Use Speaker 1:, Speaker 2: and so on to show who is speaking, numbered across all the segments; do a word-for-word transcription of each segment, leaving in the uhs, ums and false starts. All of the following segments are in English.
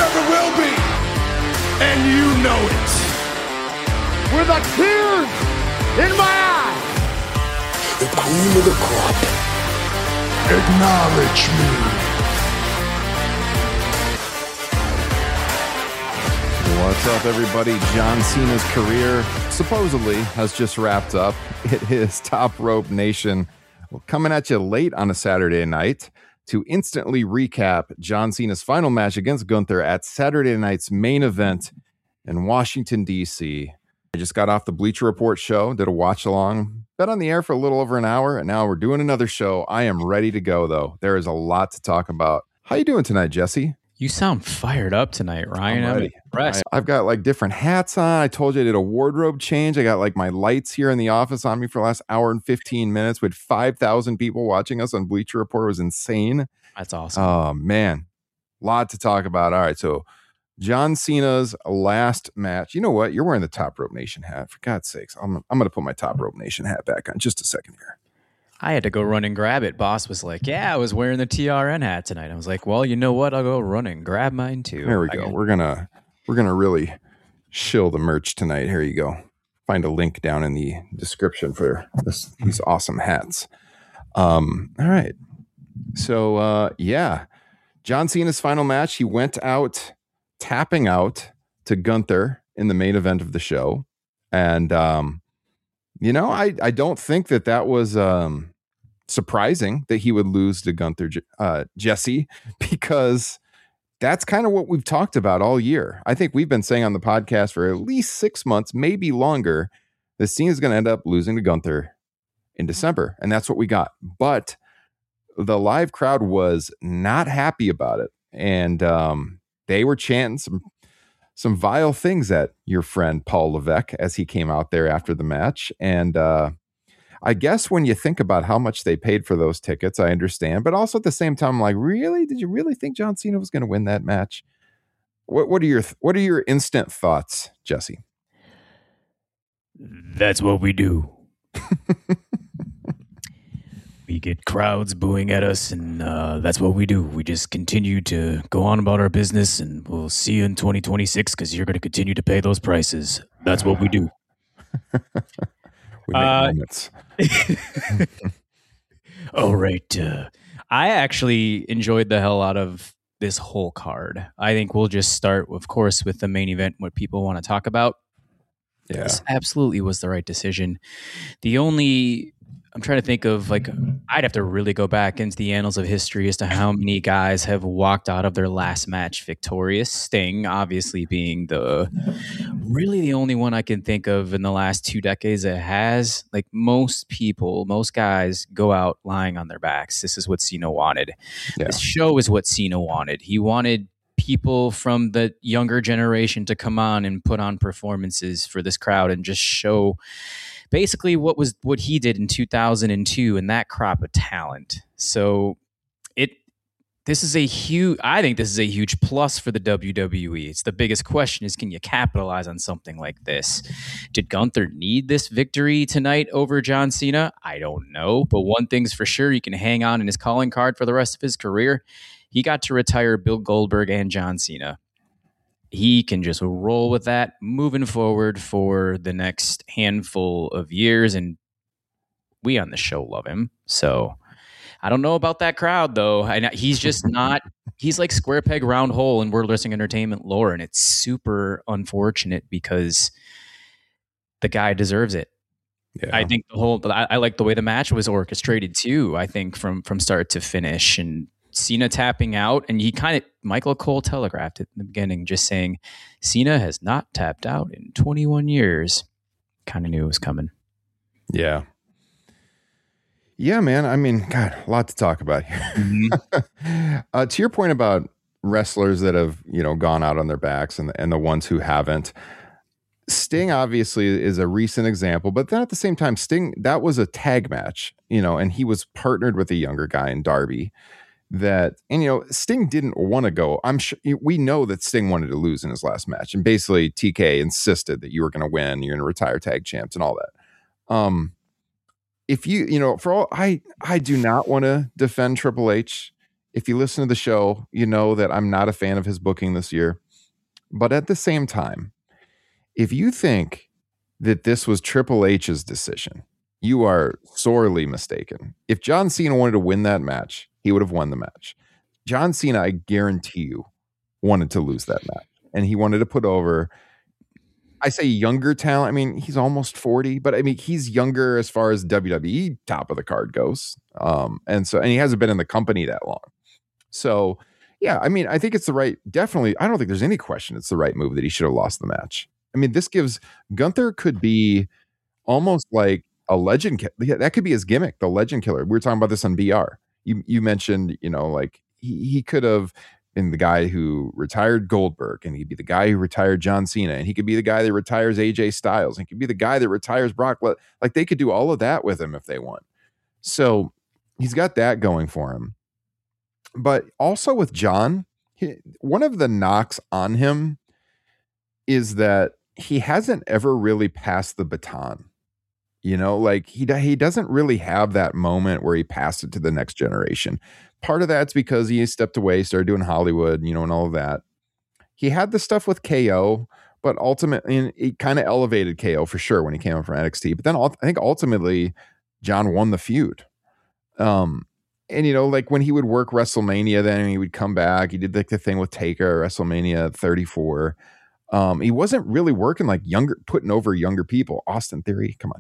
Speaker 1: never will be. And you know it.
Speaker 2: With a tear in my eye.
Speaker 3: The cream of the crop.
Speaker 1: Acknowledge me.
Speaker 4: What's up, everybody? John Cena's career supposedly has just wrapped up. It is Top Rope Nation. Well, coming at you late on a Saturday night to instantly recap John Cena's final match against Gunther at Saturday night's main event in Washington, D C. I just got off the Bleacher Report show, did a watch along, been on the air for a little over an hour, and now we're doing another show. I am ready to go, though. There is a lot to talk about. How you doing tonight, Jesse?
Speaker 5: You sound fired up tonight, Ryan. I'm, I'm impressed.
Speaker 4: I, I've got like different hats on. I told you I did a wardrobe change. I got like my lights here in the office on me for the last hour and fifteen minutes with five thousand people watching us on Bleacher Report. It was insane.
Speaker 5: That's awesome.
Speaker 4: Oh, man. Lot to talk about. All right. So John Cena's last match. You know what? You're wearing the Top Rope Nation hat. For God's sakes. I'm, I'm going to put my Top Rope Nation hat back on just a second here.
Speaker 5: I had to go run and grab it. Boss was like, yeah, I was wearing the T R N hat tonight. I was like, well, you know what? I'll go run and grab mine too.
Speaker 4: There we go. We're going to we're gonna really shill the merch tonight. Here you go. Find a link down in the description for this, these awesome hats. Um, all right. So, uh, yeah. John Cena's final match, he went out tapping out to Gunther in the main event of the show. And, um, you know, I, I don't think that that was um, surprising that he would lose to Gunther, uh, Jesse, because that's kind of what we've talked about all year. I think we've been saying on the podcast for at least six months, maybe longer, that Cena is going to end up losing to Gunther in December. And that's what we got. But the live crowd was not happy about it. And um, they were chanting some some vile things at your friend Paul Levesque as he came out there after the match. And uh, I guess when you think about how much they paid for those tickets, I understand. But also at the same time, I'm like, really? Did you really think John Cena was going to win that match? What, what are your What are your instant thoughts, Jesse?
Speaker 5: That's what we do. We get crowds booing at us, and uh, that's what we do. We just continue to go on about our business, and we'll see you in twenty twenty-six because you're going to continue to pay those prices. That's what we do.
Speaker 4: we make
Speaker 5: uh,
Speaker 4: moments.
Speaker 5: All right. Uh, I actually enjoyed the hell out of this whole card. I think we'll just start, of course, with the main event, what people want to talk about.
Speaker 4: Yeah.
Speaker 5: This absolutely was the right decision. The only... I'm trying to think of, like, I'd have to really go back into the annals of history as to how many guys have walked out of their last match victorious. Sting, obviously, being the really the only one I can think of in the last two decades that has. Like, most people, most guys go out lying on their backs. This is what Cena wanted.
Speaker 4: Yeah.
Speaker 5: This show is what Cena wanted. He wanted people from the younger generation to come on and put on performances for this crowd and just show basically what was what he did in two thousand two and that crop of talent. So it this is a huge I think this is a huge plus for the W W E. It's the biggest question is, can you capitalize on something like this? Did Gunther need this victory tonight over John Cena? I don't know, but one thing's for sure, he can hang on in his calling card for the rest of his career. He got to retire Bill Goldberg and John Cena. He can just roll with that moving forward for the next handful of years. And we on the show love him. So I don't know about that crowd, though. I, he's just not, he's like square peg, round hole in World Wrestling Entertainment lore. And it's super unfortunate because the guy deserves it. Yeah. I think the whole, I, I like the way the match was orchestrated too. I think from, from start to finish, and Cena tapping out, and he kind of, Michael Cole telegraphed it in the beginning, just saying Cena has not tapped out in twenty-one years. Kind of knew it was coming.
Speaker 4: Yeah. Yeah, man. I mean, God, a lot to talk about here. Mm-hmm. uh, to your point about wrestlers that have, you know, gone out on their backs and, and the ones who haven't, Sting obviously is a recent example, but then at the same time, Sting, that was a tag match, you know, and he was partnered with a younger guy in Darby. That, and you know, Sting didn't want to go. I'm sure we know that Sting wanted to lose in his last match, and basically T K insisted that you were going to win, you're going to retire tag champs and all that. Um, if you, you know, for all I, I do not want to defend Triple H if you listen to the show, you know that I'm not a fan of his booking this year. But at the same time, if you think that this was Triple H's decision, you are sorely mistaken. If John Cena wanted to win that match, he would have won the match. John Cena, I guarantee you, wanted to lose that match. And he wanted to put over, I say younger talent. I mean, he's almost forty, but I mean, he's younger as far as W W E top of the card goes. Um, and so, and he hasn't been in the company that long. So, yeah, I mean, I think it's the right, definitely, I don't think there's any question it's the right move that he should have lost the match. I mean, this gives, Gunther could be almost like a legend. Ki- that could be his gimmick, the legend killer. We were talking about this on B R. You, you mentioned, you know, like he, he could have been the guy who retired Goldberg, and he'd be the guy who retired John Cena, and he could be the guy that retires A J Styles, and he could be the guy that retires Brock. Like they could do all of that with him if they want. So he's got that going for him. But also with John, he, one of the knocks on him is that he hasn't ever really passed the baton. You know, like he he doesn't really have that moment where he passed it to the next generation. Part of that's because he stepped away, started doing Hollywood, you know, and all of that. He had the stuff with K O, but ultimately he kind of elevated K O for sure when he came up from N X T. But then I think ultimately John won the feud. Um, and, you know, like when he would work WrestleMania, then he would come back. He did like the thing with Taker, WrestleMania thirty-four. Um, he wasn't really working like younger, putting over younger people. Austin Theory, come on.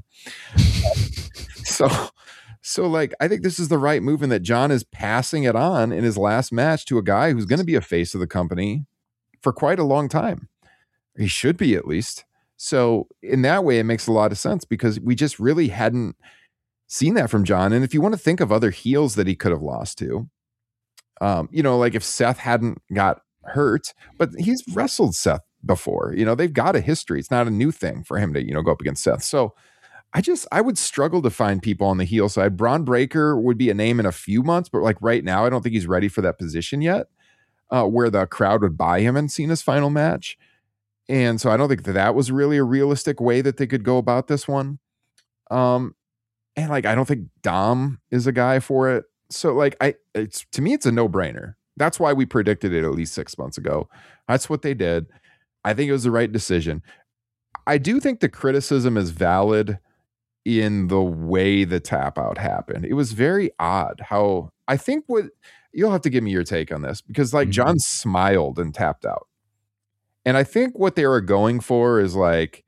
Speaker 4: so, so like, I think this is the right move in that John is passing it on in his last match to a guy who's going to be a face of the company for quite a long time. He should be, at least. So in that way, it makes a lot of sense because we just really hadn't seen that from John. And if you want to think of other heels that he could have lost to, um, you know, like if Seth hadn't got hurt, but he's wrestled Seth before, you know, they've got a history. It's not a new thing for him to, you know, go up against Seth. So I just, I would struggle to find people on the heel side. Braun Breaker would be a name in a few months, but like right now, I don't think he's ready for that position yet, uh, where the crowd would buy him in Cena's final match. And so I don't think that that was really a realistic way that they could go about this one. Um, and like, I don't think Dom is a guy for it. So like, I, it's, to me, it's a no brainer. That's why we predicted it at least six months ago. That's what they did. I think it was the right decision. I do think the criticism is valid in the way the tap out happened. It was very odd how, I think what, you'll have to give me your take on this, because like mm-hmm. John smiled and tapped out. And I think what they were going for is like,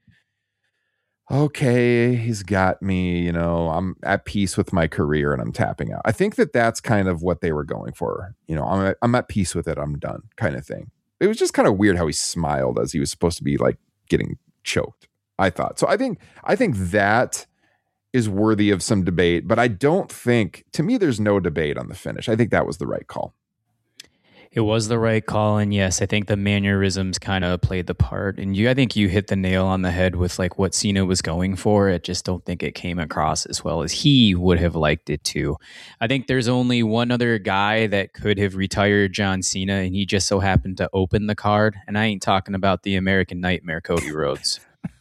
Speaker 4: okay, he's got me, you know, I'm at peace with my career and I'm tapping out. I think that that's kind of what they were going for. You know, I'm at, I'm at peace with it. I'm done kind of thing. It was just kind of weird how he smiled as he was supposed to be like getting choked, I thought. So I think, I think that is worthy of some debate, but I don't think, to me, there's no debate on the finish. I think that was the right call.
Speaker 5: It was the right call, and yes, I think the mannerisms kind of played the part. And you, I think you hit the nail on the head with like what Cena was going for. I just don't think it came across as well as he would have liked it to. I think there's only one other guy that could have retired John Cena, and he just so happened to open the card. And I ain't talking about the American Nightmare, Cody Rhodes.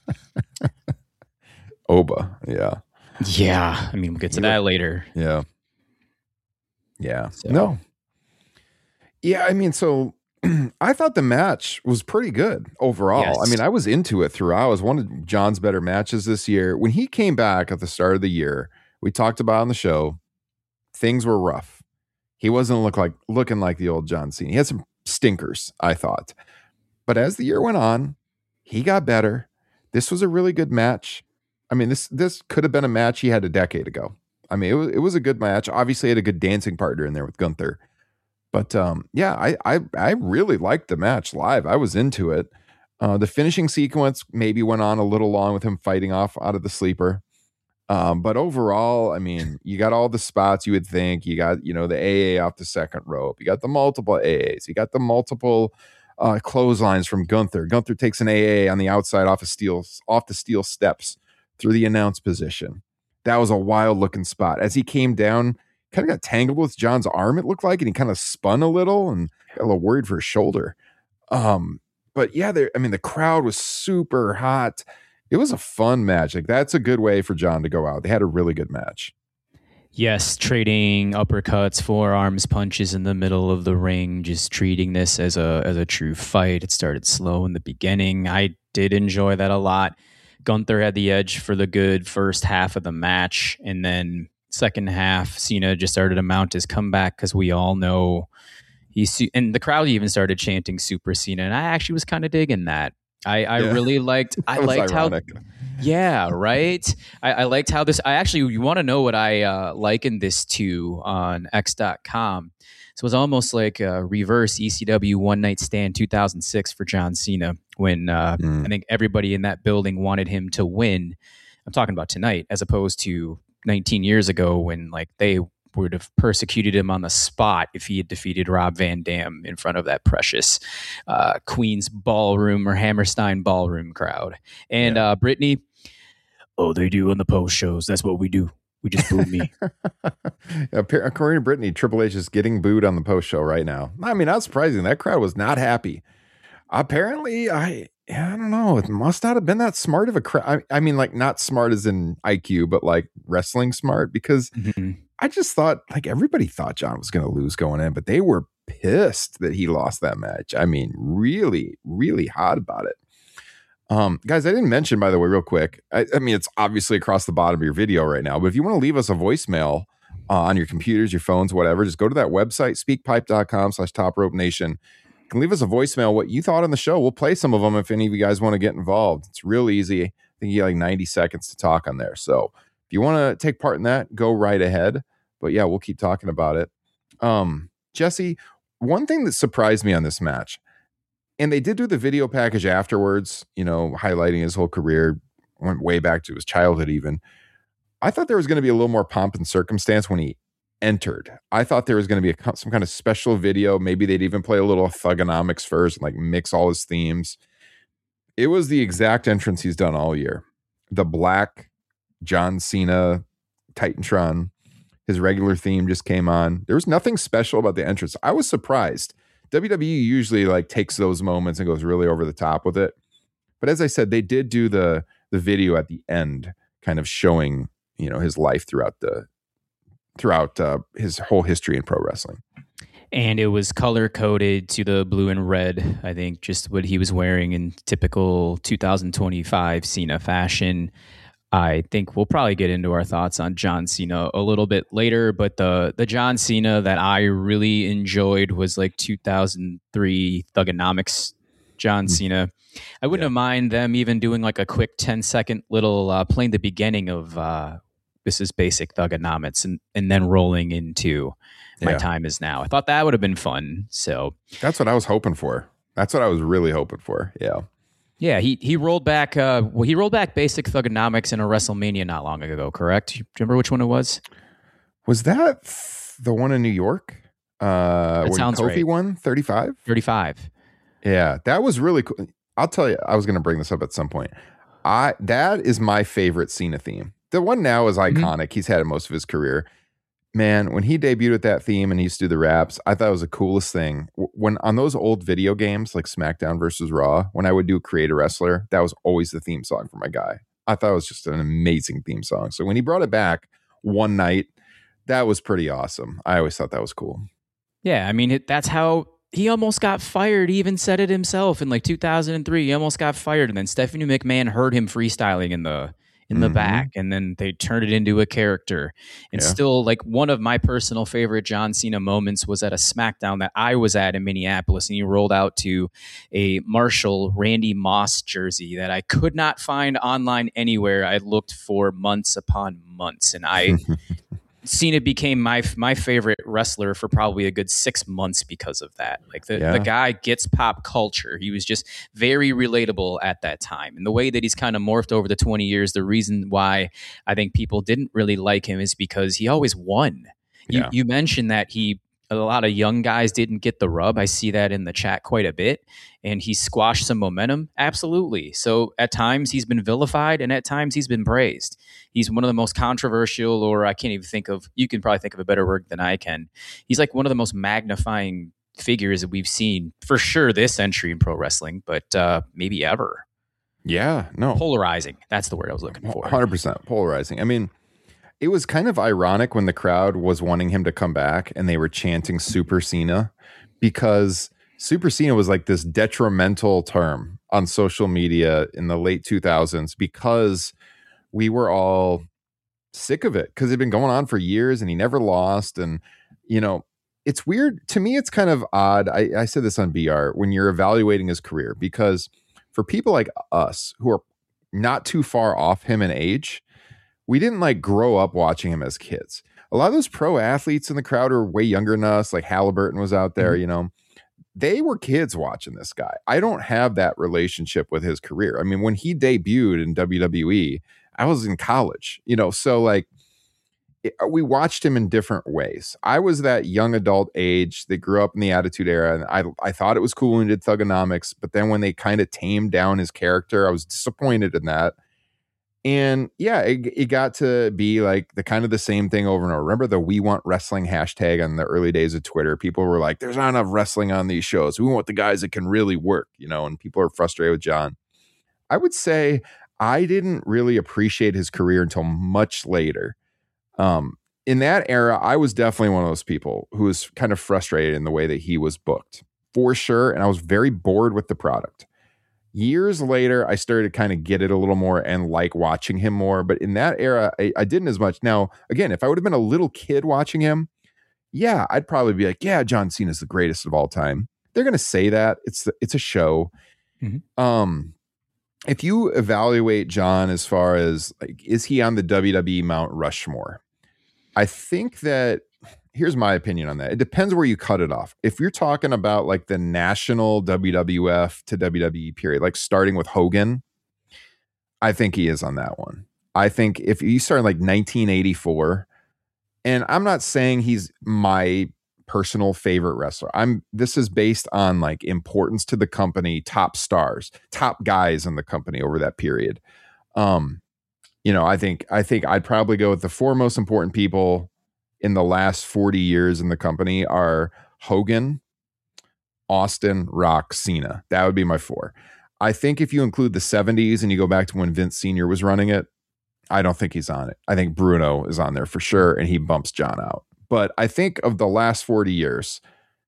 Speaker 4: Oba, yeah,
Speaker 5: yeah. I mean, we'll get to that later.
Speaker 4: Yeah, yeah.
Speaker 5: So.
Speaker 4: No. Yeah, I mean, so I thought the match was pretty good overall.
Speaker 5: Yes.
Speaker 4: I mean, I was into it throughout. It was one of John's better matches this year. When he came back at the start of the year, we talked about on the show, things were rough. He wasn't look like looking like the old John Cena. He had some stinkers, I thought. But as the year went on, he got better. This was a really good match. I mean, this this could have been a match he had a decade ago. I mean, it was, it was a good match. Obviously, he had a good dancing partner in there with Gunther. But um, yeah, I, I I really liked the match live. I was into it. Uh, the finishing sequence maybe went on a little long with him fighting off out of the sleeper. Um, but overall, I mean, you got all the spots you would think. You got, you know, the A A off the second rope. You got the multiple A As. You got the multiple uh, clotheslines from Gunther. Gunther takes an A A on the outside off of steel, off the steel steps through the announce position. That was a wild looking spot. As he came down, kind of got tangled with John's arm, it looked like, and he kind of spun a little and got a little worried for his shoulder. Um, but yeah, there, I mean, the crowd was super hot. It was a fun match. Like, that's a good way for John to go out. They had a really good match.
Speaker 5: Yes, trading uppercuts, forearms, punches in the middle of the ring, just treating this as a as a true fight. It started slow in the beginning. I did enjoy that a lot. Gunther had the edge for the good first half of the match, and then second half, Cena just started to mount his comeback because we all know he's, and the crowd even started chanting Super Cena, and I actually was kind of digging that. I, I yeah. really liked. I liked ironic. how. Yeah, right. I, I liked how this. I actually, you want to know what I uh, likened this to on X dot com. So it was almost like a reverse E C W One Night Stand two thousand six for John Cena, when uh, mm. I think everybody in that building wanted him to win. I'm talking about tonight, as opposed to nineteen years ago when like they would have persecuted him on the spot if he had defeated Rob Van Dam in front of that precious uh, Queens Ballroom or Hammerstein Ballroom crowd. And yeah. uh, Brittany, oh, they do on the post shows. That's what we do. We just boo me.
Speaker 4: According to Brittany, Triple H is getting booed on the post show right now. I mean, not surprising. That crowd was not happy. Apparently, I I don't know. It must not have been that smart of a crowd. I, I mean, like not smart as in I Q, but like wrestling smart, because mm-hmm. I just thought like everybody thought John was going to lose going in, but they were pissed that he lost that match. I mean, really, really hot about it. Um, guys, I didn't mention, by the way, real quick. I, I mean, it's obviously across the bottom of your video right now, but if you want to leave us a voicemail uh, on your computers, your phones, whatever, just go to that website, speakpipe.com slash top rope nation. You can leave us a voicemail, what you thought on the show. We'll play some of them if any of you guys want to get involved. It's real easy. I think you get like ninety seconds to talk on there. So if you want to take part in that, go right ahead. But yeah, we'll keep talking about it. Um, Jesse, one thing that surprised me on this match, and they did do the video package afterwards, you know, highlighting his whole career, went way back to his childhood even. I thought there was going to be a little more pomp and circumstance when he entered. I thought there was going to be a, some kind of special video. Maybe they'd even play a little Thugonomics first and like mix all his themes. It was the exact entrance he's done all year. The black John Cena Titantron. His regular theme just came on. There was nothing special about the entrance. I was surprised. W W E usually like takes those moments and goes really over the top with it. But as I said, they did do the the video at the end, kind of showing, you know, his life throughout the throughout uh, his whole history in pro wrestling.
Speaker 5: And it was color coded to the blue and red. I think just what he was wearing in typical two thousand twenty-five Cena fashion. I think we'll probably get into our thoughts on John Cena a little bit later, but the the John Cena that I really enjoyed was like two thousand three Thugonomics John Cena. I wouldn't yeah. have mind them even doing like a quick ten second little uh, playing the beginning of uh, This Is Basic Thugonomics and, and then rolling into My yeah. Time Is Now. I thought that would have been fun. So
Speaker 4: that's what I was hoping for. That's what I was really hoping for. Yeah.
Speaker 5: Yeah, he he rolled back. Uh, well, he rolled back Basic Thugonomics in a WrestleMania not long ago. Correct? Do you remember which one it was?
Speaker 4: Was that the one in New York? Uh,
Speaker 5: that sounds
Speaker 4: Kofi
Speaker 5: right.
Speaker 4: won thirty-five.
Speaker 5: Thirty-five.
Speaker 4: Yeah, that was really cool. I'll tell you, I was going to bring this up at some point. I that is my favorite Cena theme. The one now is iconic. Mm-hmm. He's had it most of his career. Man, when he debuted with that theme and he used to do the raps, I thought it was the coolest thing. When on those old video games like SmackDown versus Raw, when I would do Create a Wrestler, that was always the theme song for my guy. I thought it was just an amazing theme song. So when he brought it back one night, that was pretty awesome. I always thought that was cool.
Speaker 5: Yeah, I mean, it, that's how he almost got fired. He even said it himself in like two thousand three. He almost got fired. And then Stephanie McMahon heard him freestyling in the in the mm-hmm. back, and then they turned it into a character. And yeah. still, like, one of my personal favorite John Cena moments was at a SmackDown that I was at in Minneapolis, and he rolled out to a Marshall Randy Moss jersey that I could not find online anywhere. I looked for months upon months, and I Cena became my my favorite wrestler for probably a good six months because of that. Like the, yeah. the guy gets pop culture. He was just very relatable at that time. And the way that he's kind of morphed over the twenty years, the reason why I think people didn't really like him is because he always won. Yeah. You, you mentioned that he a lot of young guys didn't get the rub. I see that in the chat quite a bit. And he squashed some momentum. Absolutely. So at times he's been vilified and at times he's been praised. He's one of the most controversial, or I can't even think of, you can probably think of a better word than I can. He's like one of the most magnifying figures that we've seen for sure this century in pro wrestling, but uh, maybe ever.
Speaker 4: Yeah, no.
Speaker 5: Polarizing. That's the word I was looking for.
Speaker 4: one hundred percent polarizing. I mean, It was kind of ironic when the crowd was wanting him to come back and they were chanting Super Cena, because Super Cena was like this detrimental term on social media in the late two thousands, because we were all sick of it because it'd been going on for years and he never lost. And, you know, it's weird to me. It's kind of odd. I, I said this on B R when you're evaluating his career, because for people like us who are not too far off him in age, we didn't like grow up watching him as kids. A lot of those pro athletes in the crowd are way younger than us. Like Halliburton was out there, mm-hmm. you know, they were kids watching this guy. I don't have that relationship with his career. I mean, when he debuted in W W E, I was in college, you know, so like it, we watched him in different ways. I was that young adult age that grew up in the Attitude Era, and I I thought it was cool when he did Thugonomics, but then when they kind of tamed down his character, I was disappointed in that. And yeah, it, it got to be like the kind of the same thing over and over. Remember the "We Want Wrestling" hashtag on the early days of Twitter? People were like, there's not enough wrestling on these shows. We want the guys that can really work, you know, and people are frustrated with John. I would say I didn't really appreciate his career until much later. Um, in that era, I was definitely one of those people who was kind of frustrated in the way that he was booked, for sure. And I was very bored with the product. Years later, I started to kind of get it a little more and like watching him more. But in that era, I, I didn't as much. Now, again, if I would have been a little kid watching him, yeah, I'd probably be like, yeah, John Cena is the greatest of all time. They're going to say that. It's it's a show. Mm-hmm. Um, if you evaluate John as far as, like, is he on the W W E Mount Rushmore? I think that, here's my opinion on that. It depends where you cut it off. If you're talking about like the national W W F to W W E period, like starting with Hogan, I think he is on that one. I think if you start in like nineteen eighty-four, and I'm not saying he's my personal favorite wrestler. I'm, this is based on like importance to the company, top stars, top guys in the company over that period. Um, you know, I think, I think I'd probably go with the four most important people in the last forty years in the company are Hogan, Austin, Rock, Cena. That would be my four. I think if you include the seventies and you go back to when Vince Senior was running it, I don't think he's on it. I think Bruno is on there for sure, and he bumps John out. But I think of the last forty years,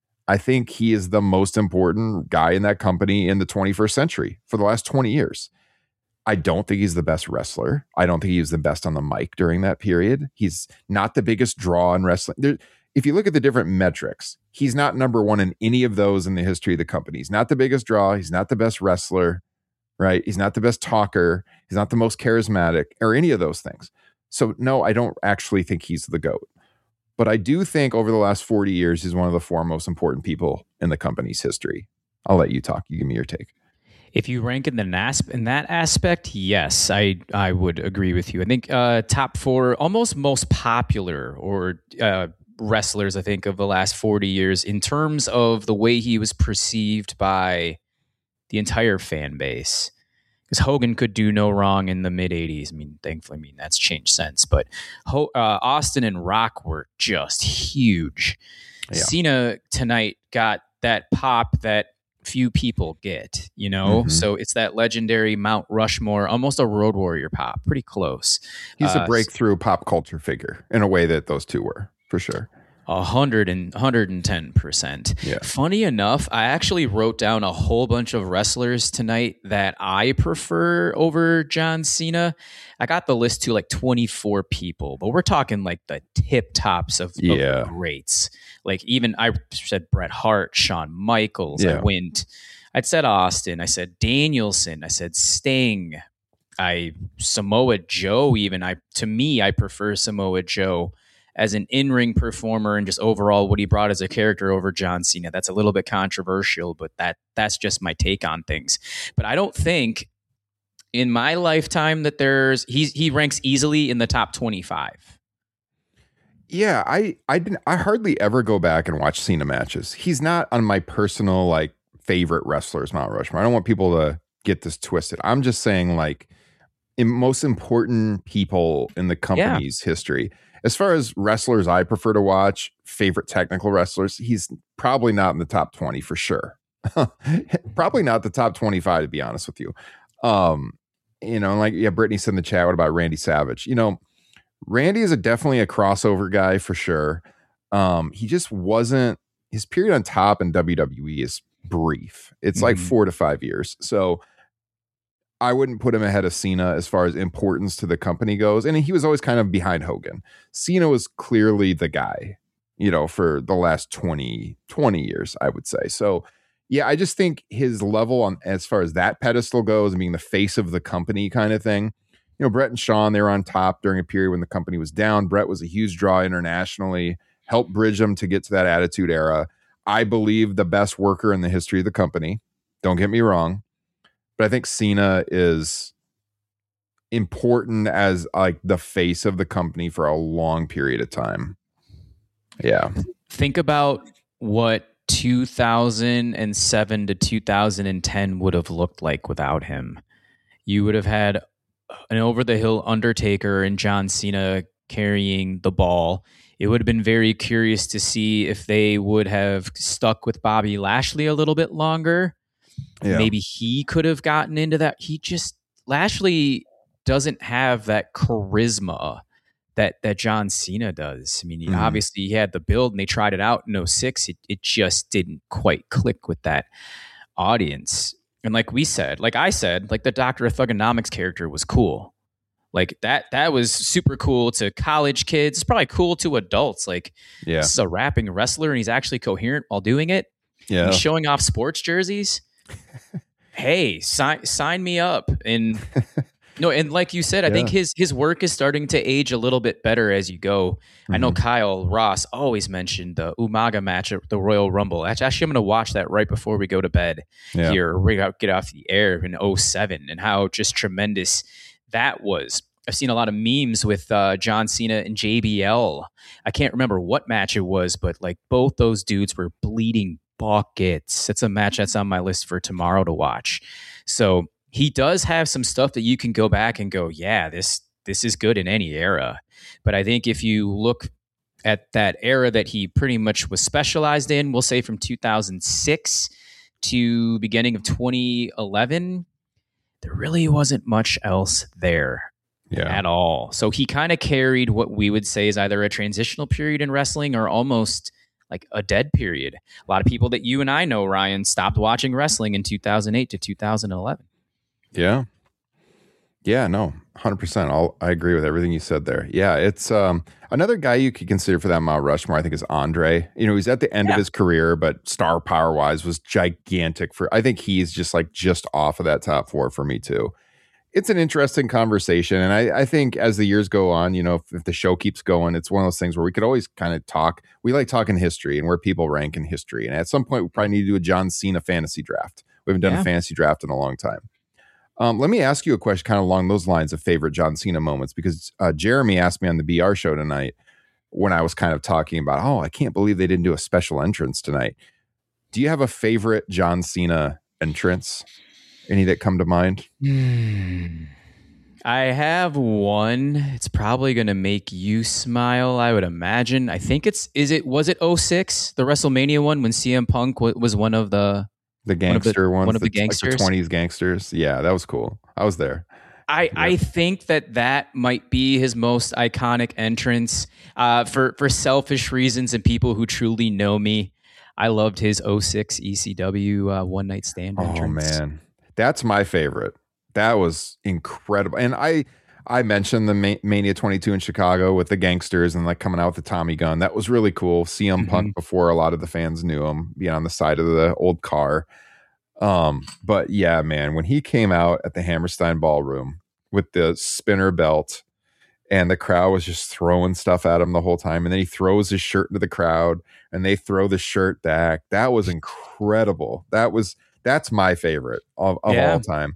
Speaker 4: I think he is the most important guy in that company in the twenty-first century for the last twenty years. I don't think he's the best wrestler. I don't think he was the best on the mic during that period. He's not the biggest draw in wrestling. There, if you look at the different metrics, he's not number one in any of those in the history of the company. He's not the biggest draw. He's not the best wrestler, right? He's not the best talker. He's not the most charismatic or any of those things. So no, I don't actually think he's the GOAT. But I do think over the last forty years, he's one of the four most important people in the company's history. I'll let you talk. You give me your take.
Speaker 5: If you rank in the N A S P in that aspect, yes, I I would agree with you. I think uh, top four, almost most popular or uh, wrestlers, I think, of the last forty years in terms of the way he was perceived by the entire fan base. Because Hogan could do no wrong in the mid eighties. I mean, thankfully, I mean, that's changed since. But Ho- uh, Austin and Rock were just huge. Yeah. Cena tonight got that pop that few people get, you know? Mm-hmm. So it's that legendary Mount Rushmore, almost a Road Warrior pop, pretty close.
Speaker 4: He's
Speaker 5: uh,
Speaker 4: a breakthrough pop culture figure in a way that those two were, for sure.
Speaker 5: A hundred and hundred and ten percent.
Speaker 4: Yeah.
Speaker 5: Funny enough, I actually wrote down a whole bunch of wrestlers tonight that I prefer over John Cena. I got the list to like twenty-four people, but we're talking like the tip tops of,
Speaker 4: yeah.
Speaker 5: of greats. Like even I said Bret Hart, Shawn Michaels.
Speaker 4: Yeah.
Speaker 5: I went. I said Austin. I said Danielson. I said Sting. I Samoa Joe. Even I to me, I prefer Samoa Joe as an in-ring performer and just overall what he brought as a character over John Cena. That's a little bit controversial, but that that's just my take on things. But I don't think in my lifetime that there's he's he ranks easily in the top twenty-five.
Speaker 4: Yeah, I I didn't I hardly ever go back and watch Cena matches. He's not on my personal like favorite wrestlers Mount Rushmore. I don't want people to get this twisted. I'm just saying like in most important people in the company's yeah. history. As far as wrestlers I prefer to watch, favorite technical wrestlers, he's probably not in the top twenty for sure. Probably not the top twenty-five, to be honest with you. Um, you know, like, yeah, Brittany said in the chat, what about Randy Savage? You know, Randy is a definitely a crossover guy for sure. Um, he just wasn't, his period on top in W W E is brief. It's mm-hmm. like four to five years. So I wouldn't put him ahead of Cena as far as importance to the company goes. And he was always kind of behind Hogan. Cena was clearly the guy, you know, for the last twenty, twenty years, I would say. So yeah, I just think his level on as far as that pedestal goes, being the face of the company kind of thing. You know, Bret and Shawn, they were on top during a period when the company was down. Bret was a huge draw internationally, helped bridge them to get to that Attitude Era. I believe the best worker in the history of the company. Don't get me wrong. But I think Cena is important as like the face of the company for a long period of time. Yeah.
Speaker 5: Think about what two thousand seven to two thousand ten would have looked like without him. You would have had an over-the-hill Undertaker and John Cena carrying the ball. It would have been very curious to see if they would have stuck with Bobby Lashley a little bit longer. Yeah. Maybe he could have gotten into that. He just, Lashley doesn't have that charisma that that John Cena does. I mean, mm-hmm. obviously he had the build and they tried it out in oh six. It, it just didn't quite click with that audience. And like we said, like I said, like the Doctor of Thugonomics character was cool. Like that, that was super cool to college kids. It's probably cool to adults. Like, yeah. This is a rapping wrestler and he's actually coherent while doing it. Yeah. He's showing off sports jerseys. Hey, sign sign me up. And no, and like you said, I yeah. think his his work is starting to age a little bit better as you go. Mm-hmm. I know Kyle Ross always mentioned the Umaga match at the Royal Rumble. Actually, I'm going to watch that right before we go to bed yeah. here. We got get off the air in oh seven and how just tremendous that was. I've seen a lot of memes with uh, John Cena and J B L. I can't remember what match it was, but like both those dudes were bleeding buckets. It's a match that's on my list for tomorrow to watch. So he does have some stuff that you can go back and go, yeah, this this is good in any era. But I think if you look at that era that he pretty much was specialized in, we'll say from two thousand six to beginning of twenty eleven, there really wasn't much else there yeah. at all. So he kind of carried what we would say is either a transitional period in wrestling or almost like a dead period. A lot of people that you and I know, Ryan, stopped watching wrestling in two thousand eight to two thousand eleven.
Speaker 4: Yeah. Yeah, no, one hundred percent. I'll, I agree with everything you said there. Yeah, it's um, another guy you could consider for that Mount Rushmore, I think, is Andre. You know, he's at the end yeah. of his career, but star power-wise was gigantic. For I think he's just like just off of that top four for me, too. It's an interesting conversation. And I, I think as the years go on, you know, if, if the show keeps going, it's one of those things where we could always kind of talk. We like talking history and where people rank in history. And at some point, we probably need to do a John Cena fantasy draft. We haven't done yeah. a fantasy draft in a long time. Um, let me ask you a question kind of along those lines of favorite John Cena moments, because uh, Jeremy asked me on the B R show tonight when I was kind of talking about, oh, I can't believe they didn't do a special entrance tonight. Do you have a favorite John Cena entrance? Any that come to mind?
Speaker 5: Hmm. I have one. It's probably going to make you smile, I would imagine. I think it's, is it, was it oh six, the WrestleMania one when C M Punk w- was one of the,
Speaker 4: the gangster
Speaker 5: one of the,
Speaker 4: ones,
Speaker 5: one of the,
Speaker 4: the
Speaker 5: gangsters,
Speaker 4: like the twenties gangsters. Yeah, that was cool. I was there.
Speaker 5: I,
Speaker 4: yeah.
Speaker 5: I think that that might be his most iconic entrance uh, for, for selfish reasons and people who truly know me. I loved his oh six E C W uh, one night stand entrance.
Speaker 4: Oh man. That's my favorite. That was incredible. And I I mentioned the Ma- Mania twenty-two in Chicago with the gangsters and like coming out with the Tommy gun. That was really cool. C M mm-hmm. Punk before a lot of the fans knew him, being on the side of the old car. Um, but yeah, man, when he came out at the Hammerstein Ballroom with the spinner belt and the crowd was just throwing stuff at him the whole time, and then he throws his shirt into the crowd and they throw the shirt back. That was incredible. That was That's my favorite of, of yeah. all time.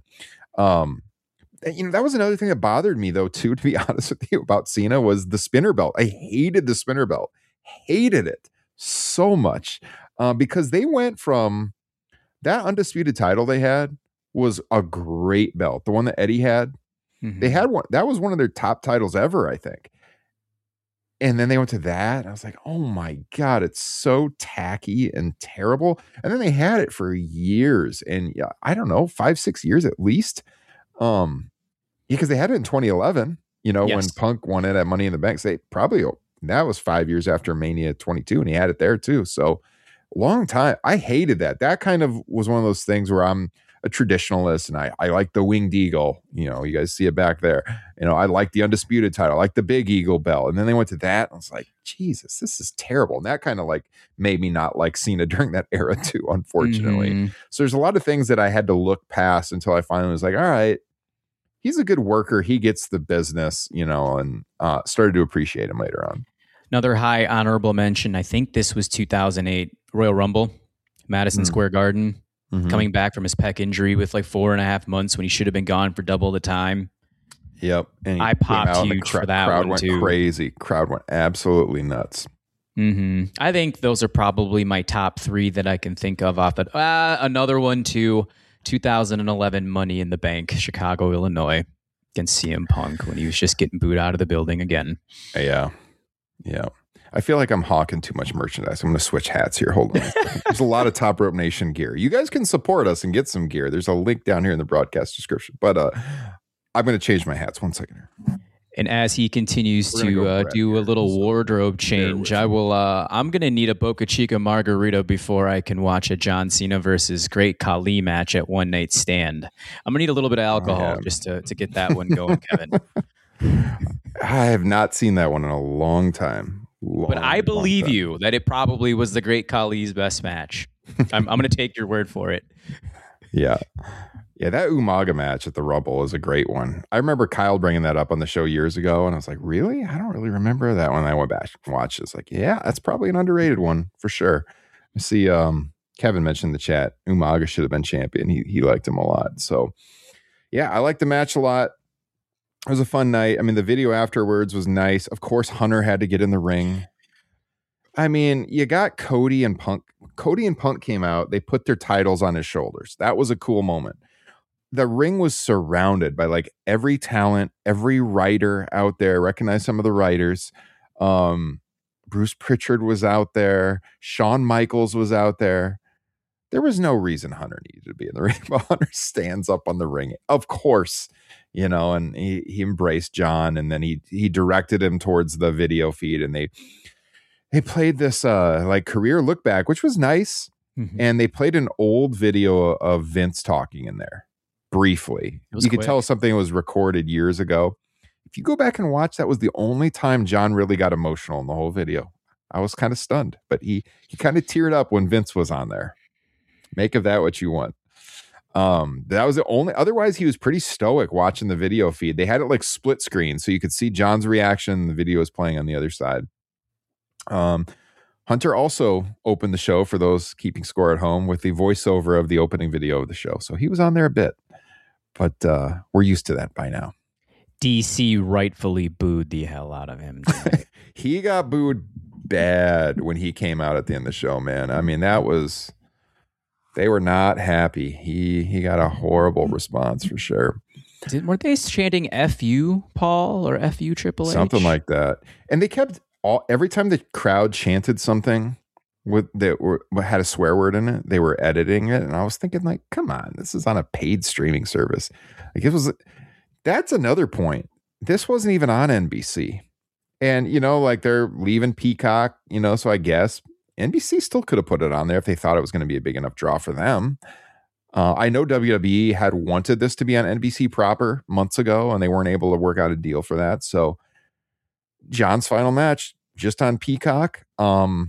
Speaker 4: Um, you know, that was another thing that bothered me, though, too, to be honest with you, about Cena was the spinner belt. I hated the spinner belt. Hated it so much uh, because they went from that undisputed title they had was a great belt. The one that Eddie had, mm-hmm. they had one. That was one of their top titles ever, I think. And then they went to that. And I was like, oh my God, it's so tacky and terrible. And then they had it for years. And yeah, I don't know, five, six years at least. Um, because they had it in twenty eleven. You know,
Speaker 5: Yes.
Speaker 4: when Punk won it at Money in the Bank, they probably that was five years after Mania twenty-two, and he had it there too. So long time. I hated that. That kind of was one of those things where I'm a traditionalist and I, I like the Winged Eagle. You know, you guys see it back there. You know, I like the Undisputed title, I like the Big Eagle belt. And then they went to that. And I was like, Jesus, this is terrible. And that kind of like made me not like Cena during that era too, unfortunately.
Speaker 5: Mm-hmm.
Speaker 4: So there's a lot of things that I had to look past until I finally was like, all right, he's a good worker. He gets the business, you know, and uh, started to appreciate him later on.
Speaker 5: Another high honorable mention. I think this was two thousand eight Royal Rumble, Madison
Speaker 4: Mm.
Speaker 5: Square Garden.
Speaker 4: Mhm.
Speaker 5: Coming back from his pec injury with like four and a half months when he should have been gone for double the time.
Speaker 4: Yep. And he
Speaker 5: I
Speaker 4: came
Speaker 5: popped
Speaker 4: out and the
Speaker 5: huge for that
Speaker 4: crowd
Speaker 5: one,
Speaker 4: went
Speaker 5: too.
Speaker 4: crazy. Crowd went absolutely nuts.
Speaker 5: hmm I think those are probably my top three that I can think of off the. Uh, another one too, two thousand eleven Money in the Bank, Chicago, Illinois, against C M Punk when he was just getting booed out of the building again.
Speaker 4: Yeah. Yeah. I feel like I'm hawking too much merchandise. I'm going to switch hats here. Hold on. There's a lot of Top Rope Nation gear. You guys can support us and get some gear. There's a link down here in the broadcast description. But uh, I'm going to change my hats. One second here.
Speaker 5: And as he continues
Speaker 4: We're gonna
Speaker 5: to
Speaker 4: go
Speaker 5: uh,
Speaker 4: Brett
Speaker 5: do a
Speaker 4: here,
Speaker 5: little
Speaker 4: so
Speaker 5: wardrobe
Speaker 4: with
Speaker 5: change,
Speaker 4: me.
Speaker 5: I will. Uh, I'm gonna need a Boca Chica margarita before I can watch a John Cena versus Great Khali match at One Night Stand. I'm gonna need a little bit of alcohol
Speaker 4: yeah.
Speaker 5: just to to get that one going, Kevin.
Speaker 4: I have not seen that one in a long time. Long,
Speaker 5: But I
Speaker 4: long
Speaker 5: believe
Speaker 4: time.
Speaker 5: you that it probably was the Great Khali's best match. I'm, I'm gonna take your word for it.
Speaker 4: Yeah. Yeah, that Umaga match at the Rumble is a great one. I remember Kyle bringing that up on the show years ago, and I was like, really? I don't really remember that one. I went back and watched it. It's like, yeah, that's probably an underrated one for sure. I see um, Kevin mentioned in the chat, Umaga should have been champion. He, he liked him a lot. So, yeah, I liked the match a lot. It was a fun night. I mean, the video afterwards was nice. Of course, Hunter had to get in the ring. I mean, you got Cody and Punk. Cody and Punk came out. They put their titles on his shoulders. That was a cool moment. The ring was surrounded by like every talent, every writer out there. Recognize some of the writers. Um, Bruce Pritchard was out there. Shawn Michaels was out there. There was no reason Hunter needed to be in the ring, but Hunter stands up on the ring. Of course, you know, and he, he embraced John, and then he he directed him towards the video feed, and they they played this uh like career look back, which was nice.
Speaker 5: Mhm.
Speaker 4: And they played an old video of Vince talking in there briefly.
Speaker 5: It was
Speaker 4: You could
Speaker 5: quick.
Speaker 4: tell something was recorded years ago. If you go back and watch, that was the only time John really got emotional in the whole video. I was kind of stunned, but he he kind of teared up when Vince was on there. Make of that what you want. Um, that was the only, otherwise he was pretty stoic watching the video feed. They had it like split screen, so you could see John's reaction. The video was playing on the other side. Um, Hunter also opened the show for those keeping score at home with the voiceover of the opening video of the show. So he was on there a bit, but uh, we're used to that by now.
Speaker 5: D C rightfully booed the hell out of him tonight.
Speaker 4: He got booed bad when he came out at the end of the show, man. I mean, that was, they were not happy. He he got a horrible response for sure.
Speaker 5: Did, weren't they chanting F you, Paul, or F you, Triple H?
Speaker 4: Something like that. And they kept all, every time the crowd chanted something with that were, had a swear word in it, they were editing it. And I was thinking, like, come on, this is on a paid streaming service. Like, it was, that's another point. This wasn't even on N B C. And, you know, like they're leaving Peacock, you know, so I guess N B C still could have put it on there if they thought it was going to be a big enough draw for them. Uh, I know W W E had wanted this to be on N B C proper months ago, and they weren't able to work out a deal for that. So John's final match just on Peacock. Um,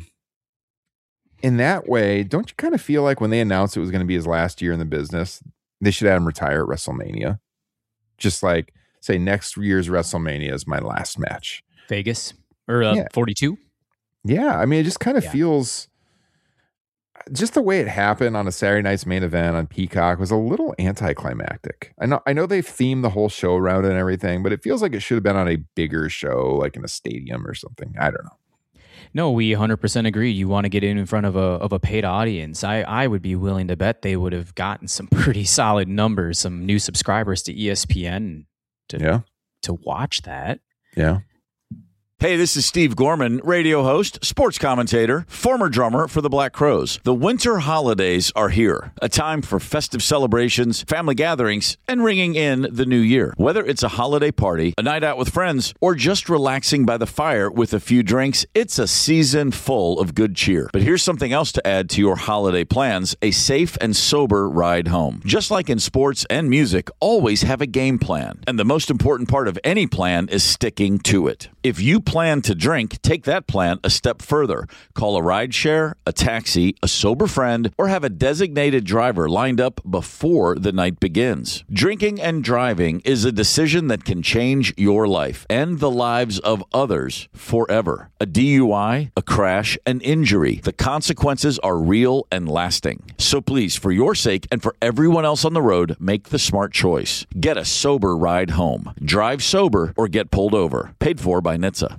Speaker 4: in that way, don't you kind of feel like when they announced it was going to be his last year in the business, they should have him retire at WrestleMania? Just like say next year's WrestleMania is my last match.
Speaker 5: Vegas or uh,
Speaker 4: Yeah.
Speaker 5: forty-two.
Speaker 4: Yeah, I mean, it just kind of
Speaker 5: Yeah.
Speaker 4: feels, just the way it happened on a Saturday night's main event on Peacock was a little anticlimactic. I know, I know they've themed the whole show around it and everything, but it feels like it should have been on a bigger show, like in a stadium or something. I don't know.
Speaker 5: No, we one hundred percent agree. You want to get in in front of a of a paid audience. I, I would be willing to bet they would have gotten some pretty solid numbers, some new subscribers to E S P N to
Speaker 4: Yeah,
Speaker 5: to watch that.
Speaker 4: yeah.
Speaker 6: Hey, this is Steve Gorman, radio host, sports commentator, former drummer for the Black Crowes. The winter holidays are here, a time for festive celebrations, family gatherings, and ringing in the new year. Whether it's a holiday party, a night out with friends, or just relaxing by the fire with a few drinks, it's a season full of good cheer. But here's something else to add to your holiday plans, a safe and sober ride home. Just like in sports and music, always have a game plan. And the most important part of any plan is sticking to it. If you plan to drink, take that plan a step further. Call a rideshare, a taxi, a sober friend, or have a designated driver lined up before the night begins. Drinking and driving is a decision that can change your life and the lives of others forever. A D U I, a crash, an injury. The consequences are real and lasting. So please, for your sake and for everyone else on the road, make the smart choice. Get a sober ride home. Drive sober or get pulled over. Paid for by N H T S A.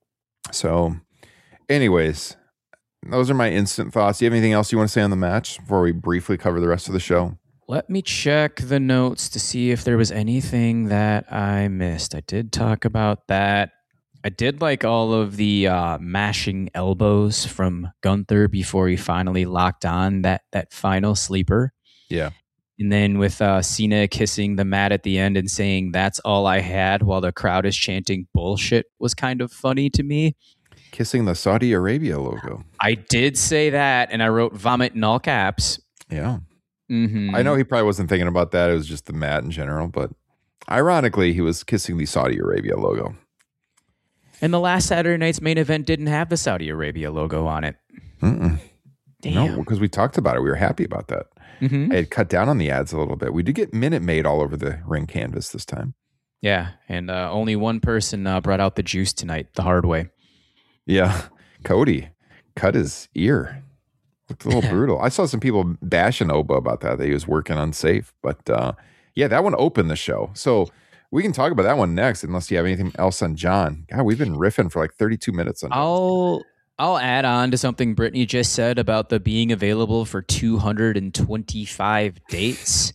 Speaker 4: So, anyways, those are my instant thoughts. Do you have anything else you want to say on the match before we briefly cover the rest of the show?
Speaker 5: Let me check the notes to see if there was anything that I missed. I did talk about that. I did like all of the uh, mashing elbows from Gunther before he finally locked on that that final sleeper.
Speaker 4: Yeah.
Speaker 5: And then with uh, Cena kissing the mat at the end and saying, "That's all I had," while the crowd is chanting bullshit, was kind of funny to me.
Speaker 4: Kissing the Saudi Arabia logo.
Speaker 5: I did say that, and I wrote vomit in all caps.
Speaker 4: Yeah.
Speaker 5: Mm-hmm.
Speaker 4: I know he probably wasn't thinking about that. It was just the mat in general. But ironically, he was kissing the Saudi Arabia logo.
Speaker 5: And the last Saturday night's main event didn't have the Saudi Arabia logo on it.
Speaker 4: Mm-mm.
Speaker 5: Damn.
Speaker 4: No, because we talked about it. We were happy about that.
Speaker 5: Mm-hmm.
Speaker 4: I had cut down on the ads a little bit. We did get Minute Maid all over the ring canvas this time.
Speaker 5: Yeah, and uh, only one person uh, brought out the juice tonight, the hard way.
Speaker 4: Yeah, Cody cut his ear. Looked a little brutal. I saw some people bashing Oba about that, that he was working unsafe. But uh, yeah, that one opened the show. So we can talk about that one next, unless you have anything else on John. God, we've been riffing for like thirty-two minutes on John.
Speaker 5: I'll... I'll add on to something Brittany just said about the being available for two hundred twenty-five dates.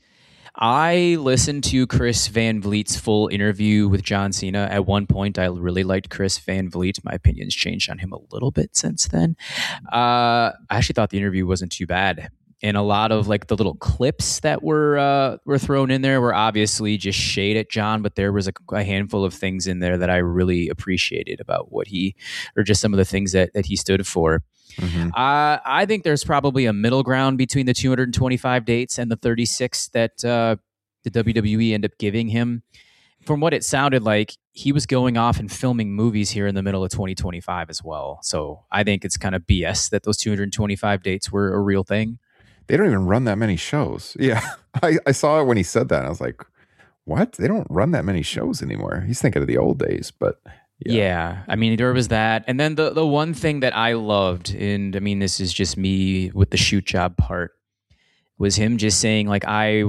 Speaker 5: I listened to Chris Van Vliet's full interview with John Cena. At one point, I really liked Chris Van Vliet. My opinion's changed on him a little bit since then. Uh, I actually thought the interview wasn't too bad. And a lot of like the little clips that were uh, were thrown in there were obviously just shade at John, but there was a, a handful of things in there that I really appreciated about what he, or just some of the things that, that he stood for. Mm-hmm. Uh, I think there's probably a middle ground between the two hundred twenty-five dates and the thirty-six that uh, the W W E ended up giving him. From what it sounded like, he was going off and filming movies here in the middle of twenty twenty-five as well. So I think it's kind of B S that those two hundred twenty-five dates were a real thing.
Speaker 4: They don't even run that many shows. Yeah. I, I saw it when he said that. I was like, what? They don't run that many shows anymore. He's thinking of the old days, but yeah.
Speaker 5: yeah. I mean, there was that. And then the, the one thing that I loved, and I mean, this is just me with the shoot job part, was him just saying like, I,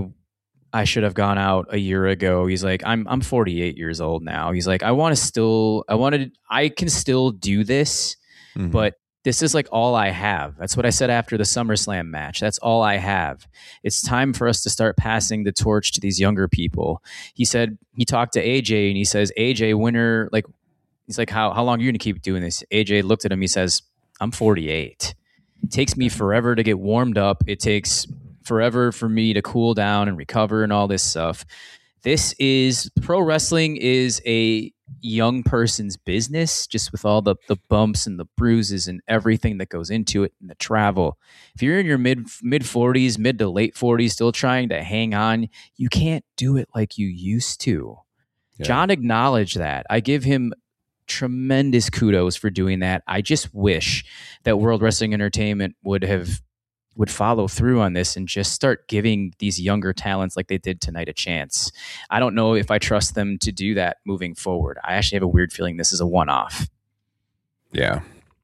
Speaker 5: I should have gone out a year ago. He's like, I'm, I'm forty-eight years old now. He's like, I want to still, I wanted, I can still do this, mm-hmm. but this is like all I have. That's what I said after the SummerSlam match. That's all I have. It's time for us to start passing the torch to these younger people. He said, he talked to A J and he says, A J, winner, like, he's like, how, how long are you going to keep doing this? A J looked at him. He says, I'm forty-eight. It takes me forever to get warmed up. It takes forever for me to cool down and recover and all this stuff. This is, pro wrestling is a young person's business, just with all the, the bumps and the bruises and everything that goes into it and the travel. If you're in your mid mid forties, mid to late forties, still trying to hang on, you can't do it like you used to. Yeah. John acknowledged that. I give him tremendous kudos for doing that. I just wish that World Wrestling Entertainment would have would follow through on this and just start giving these younger talents like they did tonight a chance. I don't know if I trust them to do that moving forward. I actually have a weird feeling this is a one-off.
Speaker 4: Yeah.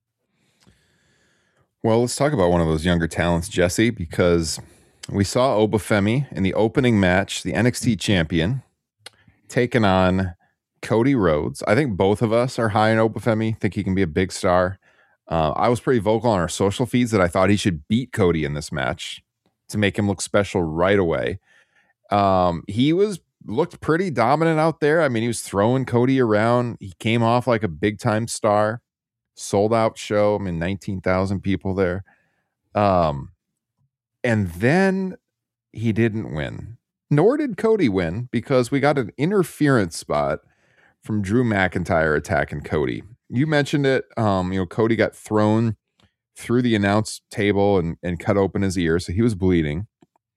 Speaker 4: Well, let's talk about one of those younger talents, Jesse, because we saw Obafemi in the opening match, the N X T champion, taking on Cody Rhodes. I think both of us are high on Obafemi, think he can be a big star. Uh, I was pretty vocal on our social feeds that I thought he should beat Cody in this match to make him look special right away. Um, he was looked pretty dominant out there. I mean, he was throwing Cody around. He came off like a big time star. Sold out show. I mean, nineteen thousand people there. Um, and then he didn't win. Nor did Cody win, because we got an interference spot from Drew McIntyre attacking Cody. You mentioned it. Um, you know, Cody got thrown through the announce table and, and cut open his ear, so he was bleeding.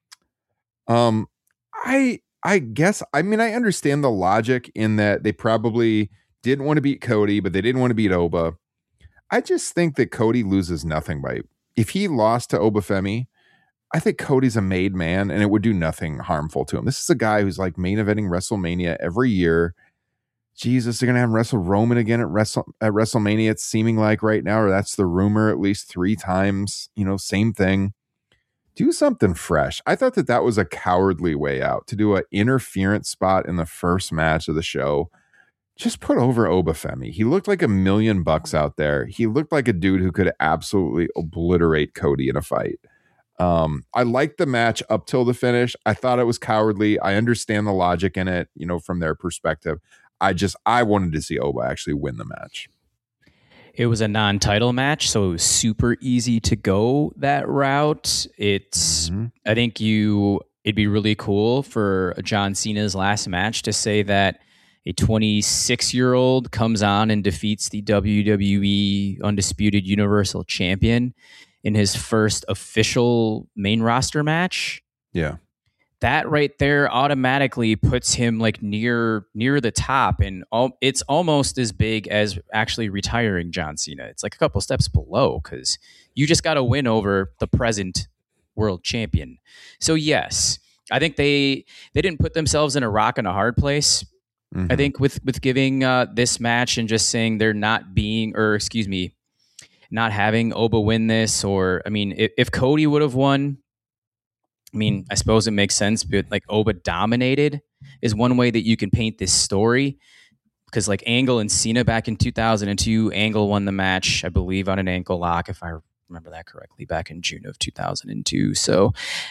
Speaker 4: Um, I I guess I mean I understand the logic in that they probably didn't want to beat Cody, but they didn't want to beat Oba. I just think that Cody loses nothing by if he lost to Obafemi. I think Cody's a made man, and it would do nothing harmful to him. This is a guy who's like main eventing WrestleMania every year. Jesus, they're gonna have him wrestle Roman again at Wrestle at WrestleMania. It's seeming like right now, or that's the rumor, at least three times. You know, same thing. Do something fresh. I thought that that was a cowardly way out to do an interference spot in the first match of the show. Just put over Obafemi. He looked like a million bucks out there. He looked like a dude who could absolutely obliterate Cody in a fight. Um, I liked the match up till the finish. I thought it was cowardly. I understand the logic in it, you know, from their perspective. I just, I wanted to see Oba actually win the match.
Speaker 5: It was a non-title match, so it was super easy to go that route. It's, mm-hmm. I think you, it'd be really cool for John Cena's last match to say that a twenty-six-year-old comes on and defeats the W W E Undisputed Universal Champion in his first official main roster match.
Speaker 4: Yeah.
Speaker 5: That right there automatically puts him like near near the top, and all, it's almost as big as actually retiring John Cena. It's like a couple steps below, because you just got to win over the present world champion. So yes, I think they they didn't put themselves in a rock and a hard place. Mm-hmm. I think with with giving uh, this match and just saying they're not being, or excuse me, not having Oba win this, or I mean, if, if Cody would have won, I mean, I suppose it makes sense, but like Oba dominated is one way that you can paint this story, because like Angle and Cena back in two thousand two, Angle won the match, I believe, on an ankle lock, if I remember that correctly, back in June of two thousand two. So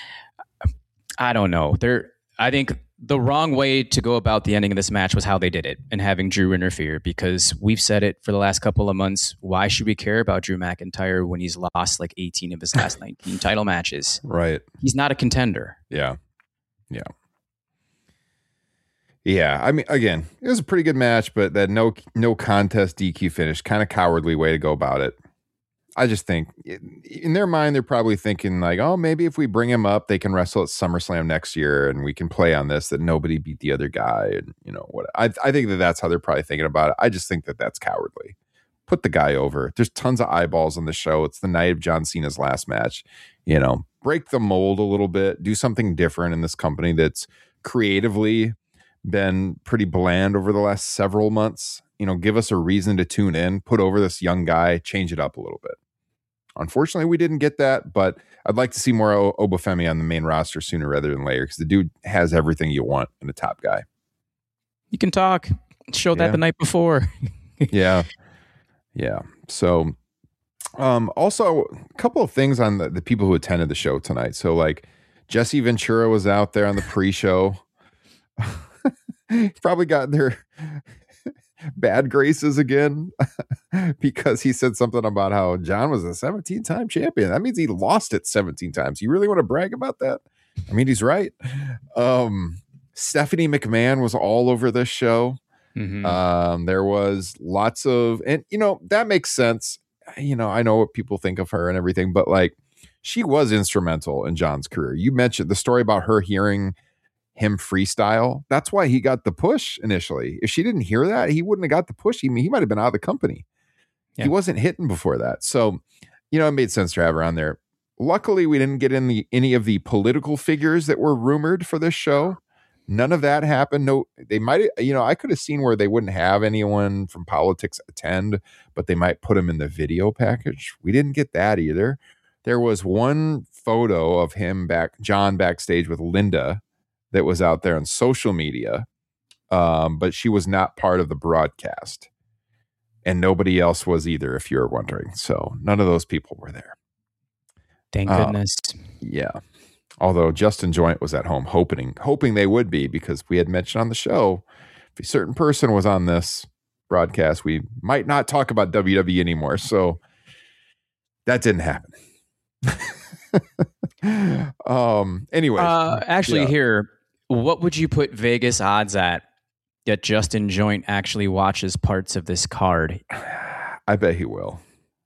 Speaker 5: I don't know. There, I think the wrong way to go about the ending of this match was how they did it and having Drew interfere, because we've said it for the last couple of months. Why should we care about Drew McIntyre when he's lost like eighteen of his last nineteen title matches?
Speaker 4: Right.
Speaker 5: He's not a contender.
Speaker 4: Yeah. Yeah. Yeah. I mean, again, it was a pretty good match, but that no, no contest D Q finish, kind of cowardly way to go about it. I just think in their mind, they're probably thinking like, oh, maybe if we bring him up, they can wrestle at SummerSlam next year and we can play on this, that nobody beat the other guy. And, you know, what I, I think that that's how they're probably thinking about it. I just think that that's cowardly. Put the guy over. There's tons of eyeballs on the show. It's the night of John Cena's last match. You know, break the mold a little bit, do something different in this company that's creatively been pretty bland over the last several months. You know, give us a reason to tune in, put over this young guy, change it up a little bit. Unfortunately, we didn't get that, but I'd like to see more o- Obafemi on the main roster sooner rather than later, because the dude has everything you want in a top guy.
Speaker 5: You can talk. Showed
Speaker 4: yeah.
Speaker 5: that the night before.
Speaker 4: yeah. Yeah. So um, also a couple of things on the, the people who attended the show tonight. So like Jesse Ventura was out there on the pre-show. Probably got their bad graces again because he said something about how John was a seventeen-time champion. That means he lost it seventeen times. You really want to brag about that? I mean, he's right. Um, Stephanie McMahon was all over this show. Mm-hmm. Um, there was lots of, and you know, that makes sense. You know, I know what people think of her and everything, but like she was instrumental in John's career. You mentioned the story about her hearing him freestyle. That's why he got the push initially. If she didn't hear that, he wouldn't have got the push. He, he might have been out of the company. Yeah. He wasn't hitting before that. So, you know, it made sense to have her on there. Luckily, we didn't get in the any of the political figures that were rumored for this show. None of that happened. No, they might, you know, I could have seen where they wouldn't have anyone from politics attend, but they might put them in the video package. We didn't get that either. There was one photo of him back, John backstage with Linda, that was out there on social media, um, but she was not part of the broadcast, and nobody else was either, if you're wondering. So none of those people were there.
Speaker 5: Thank goodness.
Speaker 4: Uh, yeah. Although Justin Joint was at home hoping hoping they would be, because we had mentioned on the show, if a certain person was on this broadcast, we might not talk about W W E anymore. So that didn't happen. um. Anyway,
Speaker 5: uh, actually,
Speaker 4: yeah.
Speaker 5: here, what would you put Vegas odds at that Justin Joint actually watches parts of this card?
Speaker 4: I bet he will.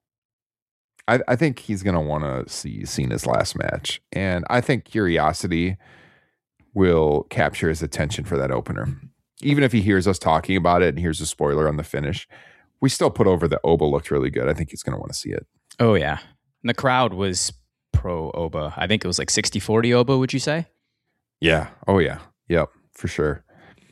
Speaker 4: I, I think he's going to want to see Cena's last match. And I think curiosity will capture his attention for that opener. Even if he hears us talking about it and hears a spoiler on the finish, we still put over that Oba looked really good. I think he's going to want to see it.
Speaker 5: Oh, yeah. And the crowd was pro Oba. I think it was like sixty forty Oba, would you say?
Speaker 4: Yeah. Oh, yeah. Yep, for sure.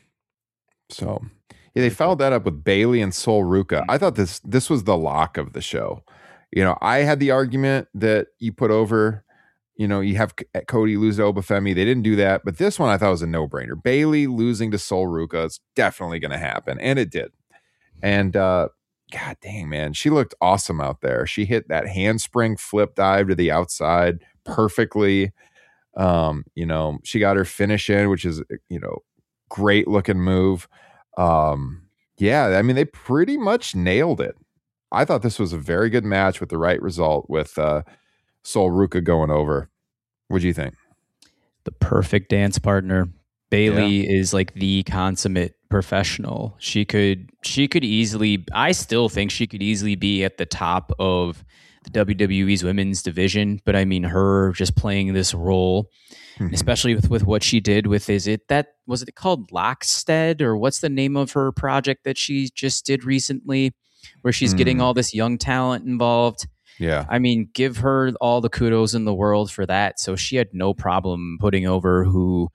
Speaker 4: So, yeah, they followed that up with Bayley and Sol Ruca. I thought this this was the lock of the show. You know, I had the argument that you put over, you know, you have Cody lose to Obafemi. They didn't do that. But this one I thought was a no-brainer. Bayley losing to Sol Ruca is definitely going to happen. And it did. And, uh, God dang, man, she looked awesome out there. She hit that handspring flip dive to the outside perfectly. Um, you know, she got her finish in, which is, you know, great looking move. Um, yeah, I mean, they pretty much nailed it. I thought this was a very good match with the right result with uh, Sol Ruca going over. What do you think?
Speaker 5: The perfect dance partner. Bayley yeah. is like the consummate professional. She could, she could easily, I still think she could easily be at the top of the W W E's women's division. But I mean, her just playing this role, mm-hmm. especially with, with what she did with, is it that, was it called Lockstead, or what's the name of her project that she just did recently, where she's mm. getting all this young talent involved?
Speaker 4: Yeah.
Speaker 5: I mean, give her all the kudos in the world for that. So she had no problem putting over who,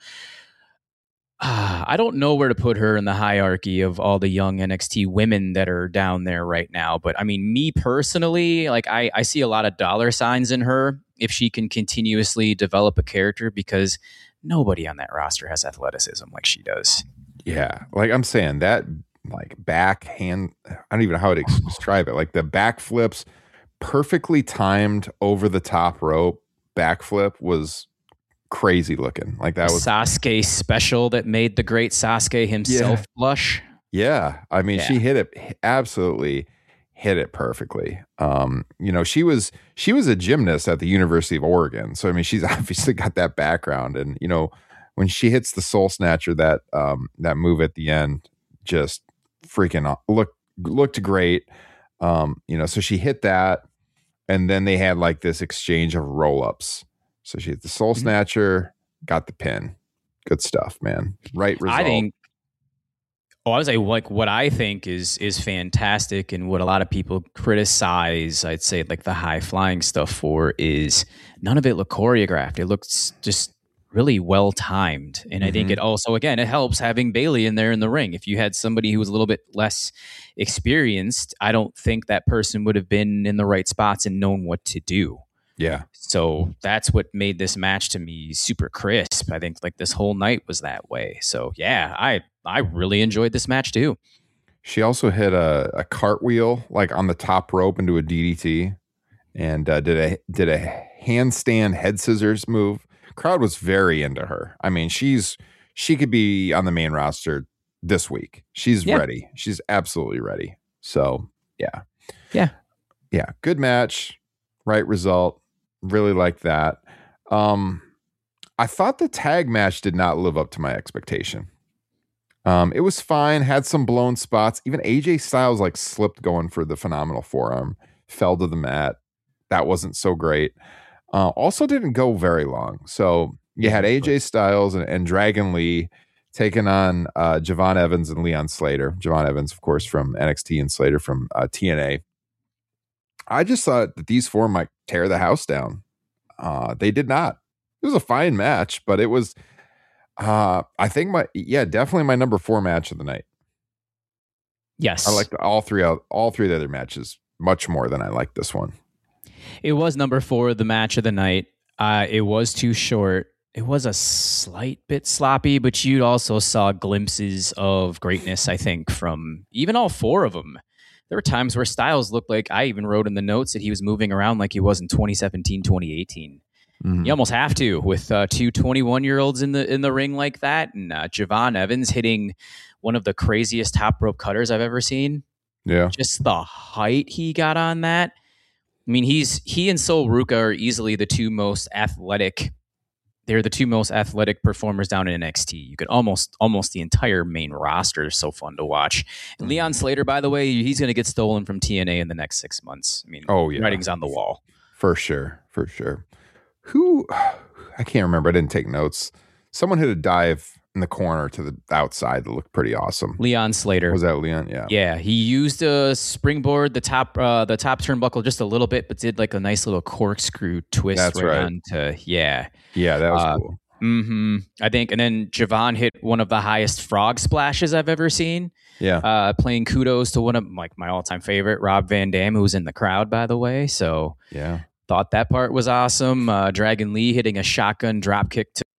Speaker 5: uh, I don't know where to put her in the hierarchy of all the young N X T women that are down there right now. But I mean, me personally, like I, I see a lot of dollar signs in her if she can continuously develop a character, because nobody on that roster has athleticism like she does.
Speaker 4: Yeah. Like I'm saying that, like backhand, I don't even know how to describe it. Like the backflips, perfectly timed over the top rope backflip was crazy looking. Like that was
Speaker 5: Sasuke special that made the great Sasuke himself
Speaker 4: yeah.
Speaker 5: blush.
Speaker 4: Yeah. I mean, yeah. she hit it, absolutely hit it perfectly. Um, you know, she was, she was a gymnast at the University of Oregon. So, I mean, she's obviously got that background, and, you know, when she hits the Soul Snatcher, that, um, that move at the end just freaking looked, looked great. Um, you know, so she hit that, and then they had like this exchange of roll-ups. So she hit the Soul Snatcher, got the pin. Good stuff, man. Right result.
Speaker 5: I think, oh, I was like, like what I think is is fantastic, and what a lot of people criticize, I'd say, like the high flying stuff for, is none of it looked choreographed. It looks just really well timed. And mm-hmm. I think it also, again, it helps having Bayley in there in the ring. If you had somebody who was a little bit less experienced, I don't think that person would have been in the right spots and known what to do.
Speaker 4: Yeah.
Speaker 5: So that's what made this match to me super crisp. I think like this whole night was that way. So yeah, I I really enjoyed this match too.
Speaker 4: She also hit a, a cartwheel like on the top rope into a D D T, and uh, did a did a handstand head scissors move. Crowd was very into her. I mean, she's she could be on the main roster this week. She's yeah. ready. She's absolutely ready. So yeah,
Speaker 5: yeah,
Speaker 4: yeah. Good match, right result. Really like that. Um, I thought the tag match did not live up to my expectation. Um, it was fine, had some blown spots. Even A J Styles like slipped going for the phenomenal forearm, fell to the mat. That wasn't so great. Uh, also didn't go very long. So you had A J Styles and, and Dragon Lee taking on uh, Javon Evans and Leon Slater. Javon Evans, of course, from N X T, and Slater from uh, T N A. I just thought that these four might tear the house down. Uh, they did not. It was a fine match, but it was, uh, I think my, yeah, definitely my number four match of the night.
Speaker 5: Yes.
Speaker 4: I liked all three, all three of the other matches much more than I liked this one.
Speaker 5: It was number four, the match of the night. Uh, it was too short. It was a slight bit sloppy, but you also saw glimpses of greatness, I think, from even all four of them. There were times where Styles looked like, I even wrote in the notes that he was moving around like he was in twenty seventeen, twenty eighteen. You almost have to with uh, two twenty-one-year-olds in the in the ring like that, and uh, Javon Evans hitting one of the craziest top rope cutters I've ever seen.
Speaker 4: Yeah.
Speaker 5: Just the height he got on that. I mean, he's he and Sol Ruca are easily the two most athletic. They're the two most athletic performers down in N X T. You could almost almost the entire main roster is so fun to watch. And Leon Slater, by the way, he's going to get stolen from T N A in the next six months. I mean,
Speaker 4: oh yeah,
Speaker 5: writing's on the wall
Speaker 4: for sure, for sure. Who I can't remember. I didn't take notes. Someone hit a dive in the corner to the outside that looked pretty awesome.
Speaker 5: Leon Slater.
Speaker 4: Was that Leon? Yeah.
Speaker 5: Yeah. He used a springboard, the top uh, the top turnbuckle just a little bit, but did like a nice little corkscrew twist.
Speaker 4: That's
Speaker 5: right,
Speaker 4: right.
Speaker 5: onto yeah.
Speaker 4: Yeah, that was
Speaker 5: uh,
Speaker 4: cool.
Speaker 5: Mm-hmm. I think, and then Javon hit one of the highest frog splashes I've ever seen.
Speaker 4: Yeah.
Speaker 5: Uh, playing kudos to one of like my all time favorite, Rob Van Dam, who was in the crowd, by the way. So
Speaker 4: yeah.
Speaker 5: Thought that part was awesome. Uh, Dragon Lee hitting a shotgun drop kick to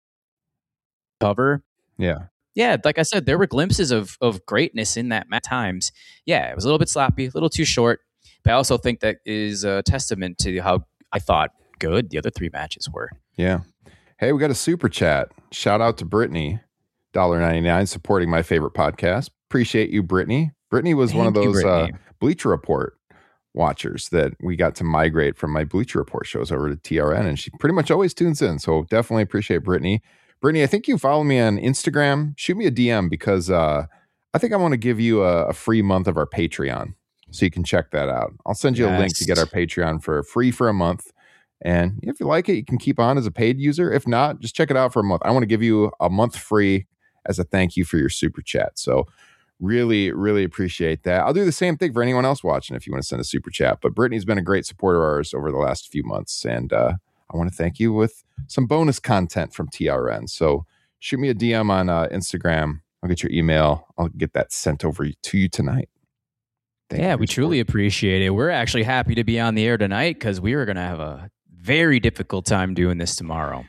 Speaker 5: cover.
Speaker 4: Yeah.
Speaker 5: Yeah, like I said, there were glimpses of of greatness in that match times. Yeah, it was a little bit sloppy, a little too short. But I also think that is a testament to how I thought good the other three matches were.
Speaker 4: Yeah. Hey, we got a super chat. Shout out to Brittany, one dollar ninety-nine, supporting my favorite podcast. Appreciate you, Brittany. Brittany was
Speaker 5: Thank
Speaker 4: one of
Speaker 5: you,
Speaker 4: those uh,
Speaker 5: Brittany.
Speaker 4: Bleacher Report watchers that we got to migrate from my Bleacher Report shows over to T R N, and she pretty much always tunes in. So definitely appreciate Brittany. Brittany, I think you follow me on Instagram. Shoot me a D M because uh, I think I want to give you a, a free month of our Patreon, so you can check that out. I'll send you
Speaker 5: Yes.
Speaker 4: a link to get our Patreon for free for a month. And if you like it, you can keep on as a paid user. If not, just check it out for a month. I want to give you a month free as a thank you for your super chat. So really, really appreciate that. I'll do the same thing for anyone else watching if you want to send a super chat. But Brittany's been a great supporter of ours over the last few months. And uh, I want to thank you with some bonus content from T R N. So shoot me a D M on uh, Instagram. I'll get your email. I'll get that sent over to you tonight. Thank you
Speaker 5: yeah,
Speaker 4: for
Speaker 5: we
Speaker 4: your
Speaker 5: truly
Speaker 4: support.
Speaker 5: appreciate it. We're actually happy to be on the air tonight because we were going to have a very difficult time doing this tomorrow.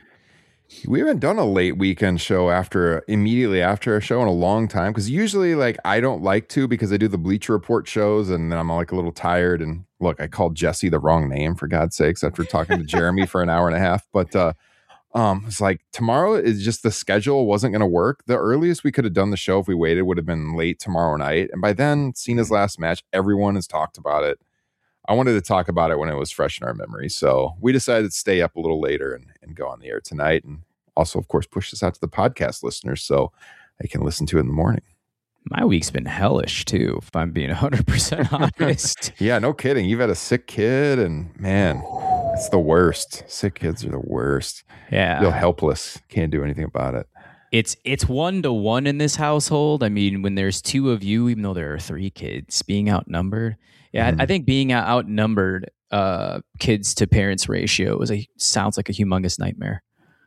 Speaker 4: We haven't done a late weekend show after immediately after a show in a long time, because usually like I don't like to because I do the Bleacher Report shows and then I'm like a little tired. And look, I called Jesse the wrong name for God's sakes after talking to Jeremy for an hour and a half. But uh, um, it's like tomorrow is just the schedule wasn't going to work. The earliest we could have done the show if we waited would have been late tomorrow night. And by then, Cena's last match, everyone has talked about it. I wanted to talk about it when it was fresh in our memory. So we decided to stay up a little later and, and go on the air tonight. And also, of course, push this out to the podcast listeners so they can listen to it in the morning.
Speaker 5: My week's been hellish, too, if I'm being one hundred percent honest.
Speaker 4: Yeah, no kidding. You've had a sick kid and man, it's the worst. Sick kids are the worst.
Speaker 5: Yeah.
Speaker 4: Feel helpless. Can't do anything about it.
Speaker 5: It's it's one to one in this household. I mean, when there's two of you, even though there are three kids, being outnumbered. Yeah,
Speaker 4: Mhm.
Speaker 5: I, I think being out- outnumbered uh, kids to parents ratio is a sounds like a humongous nightmare.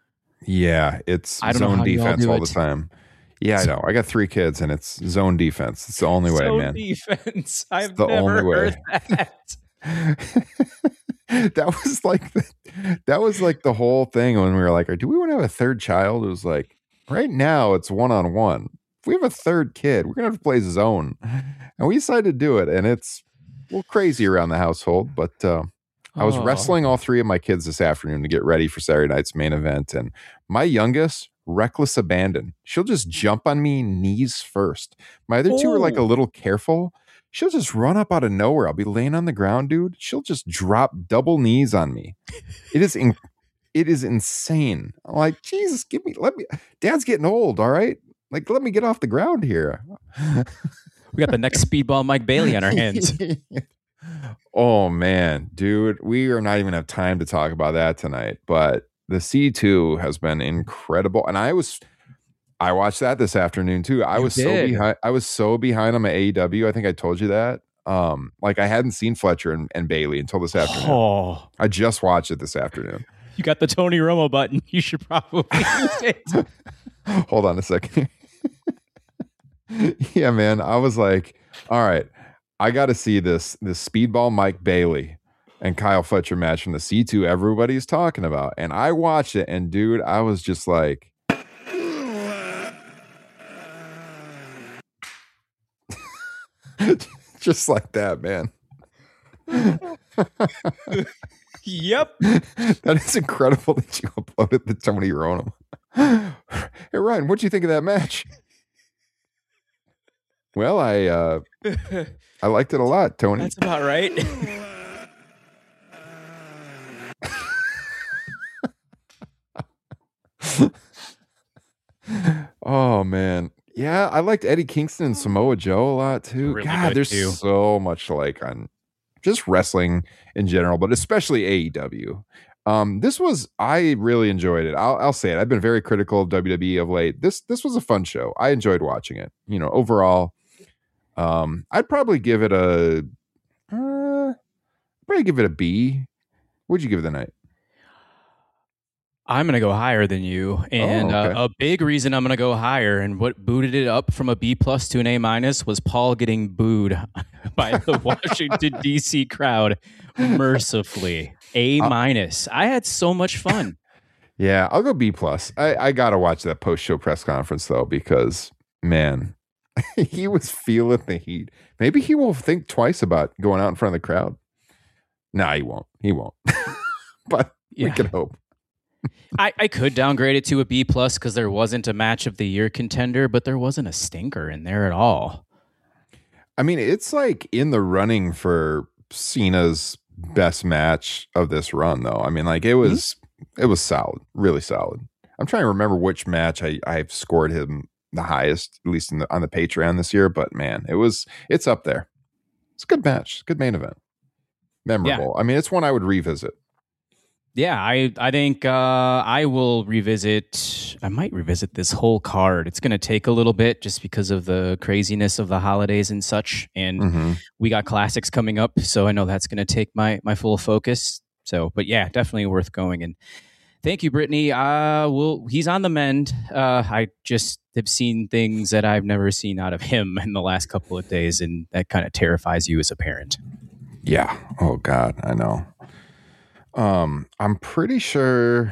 Speaker 4: Yeah, it's
Speaker 5: I don't know
Speaker 4: zone
Speaker 5: how you all
Speaker 4: defense
Speaker 5: do
Speaker 4: all
Speaker 5: it.
Speaker 4: the time. Yeah, I know. I got three kids and it's zone defense. It's the only way,
Speaker 5: Zone
Speaker 4: man.
Speaker 5: defense. I've
Speaker 4: the
Speaker 5: never
Speaker 4: only way.
Speaker 5: heard that.
Speaker 4: that was like the, that was like the whole thing when we were like, do we want to have a third child? It was like, right now it's one on one. If we have a third kid, we're gonna have to play zone, and we decided to do it. And it's a little crazy around the household, but uh, I was
Speaker 5: Oh.
Speaker 4: wrestling all three of my kids this afternoon to get ready for Saturday night's main event, and my youngest, reckless abandon. She'll just jump on me knees first. My other two are like a
Speaker 5: Oh.
Speaker 4: little careful. She'll just run up out of nowhere. I'll be laying on the ground, dude. She'll just drop double knees on me. It is in, it is insane. I'm like, Jesus, give me, let me. Dad's getting old, all right? Like, let me get off the ground here.
Speaker 5: We got the next speedball Mike Bailey on our hands.
Speaker 4: Oh man, dude, we are not even have time to talk about that tonight. But the C two has been incredible, and I was, I watched that this afternoon too. I
Speaker 5: You
Speaker 4: was so
Speaker 5: did.
Speaker 4: behind. I was so behind on my A E W. I think I told you that. Um, like I hadn't seen Fletcher and, and Bailey until this afternoon.
Speaker 5: Oh,
Speaker 4: I just watched it this afternoon.
Speaker 5: you got the Tony Romo button. You should probably use it.
Speaker 4: Hold on a second. Yeah, man. I was like, all right, I got to see this this Speedball Mike Bailey and Kyle Fletcher match from the C two everybody's talking about. And I watched it, and dude, I was just like, just like that, man.
Speaker 5: Yep.
Speaker 4: That is incredible that you uploaded the Tony Romo. Hey, Ryan, what'd you think of that match? Well, I uh, I liked it a lot, Tony.
Speaker 5: That's about right.
Speaker 4: Oh, man. Yeah, I liked Eddie Kingston and Samoa Joe a lot, too.
Speaker 5: Really
Speaker 4: God,
Speaker 5: good,
Speaker 4: there's
Speaker 5: too.
Speaker 4: so much like on just wrestling in general, but especially A E W. Um, this was, I really enjoyed it. I'll, I'll say it. I've been very critical of W W E of late. This this was a fun show. I enjoyed watching it. You know, overall, um, I'd probably give it a, uh, probably give it a B. What'd you give it the night?
Speaker 5: I'm going to go higher than you. And
Speaker 4: Oh, okay.
Speaker 5: uh, a big reason I'm going to go higher and what booted it up from a B plus to an A minus was Paul getting booed by the Washington, D C crowd mercifully. A minus. I had so much fun.
Speaker 4: Yeah, I'll go B plus. I, I gotta watch that post show press conference though, because man, he was feeling the heat. Maybe he will think twice about going out in front of the crowd. Nah, he won't. He won't. But we
Speaker 5: Yeah.
Speaker 4: can hope.
Speaker 5: I, I could downgrade it to a B plus because there wasn't a match of the year contender, but there wasn't a stinker in there at all.
Speaker 4: I mean, it's like in the running for Cena's best match of this run, though. I mean, like it was, mm-hmm. it was solid, really solid. I'm trying to remember which match I I've scored him the highest, at least in the, on the Patreon this year. But man, it was, it's up there. It's a good match, good main event, memorable. Yeah. I mean, it's one I would revisit.
Speaker 5: Yeah, I I think uh, I will revisit. I might revisit this whole card. It's going to take a little bit just because of the craziness of the holidays and such. And mm-hmm. we got classics coming up, so I know that's going to take my my full focus. So, but yeah, definitely worth going. And thank you, Brittany. Uh, we'll, he's on the mend. Uh, I just have seen things that I've never seen out of him in the last couple of days, and that kind of terrifies you as a parent.
Speaker 4: Yeah. Oh God, I know. Um, I'm pretty sure.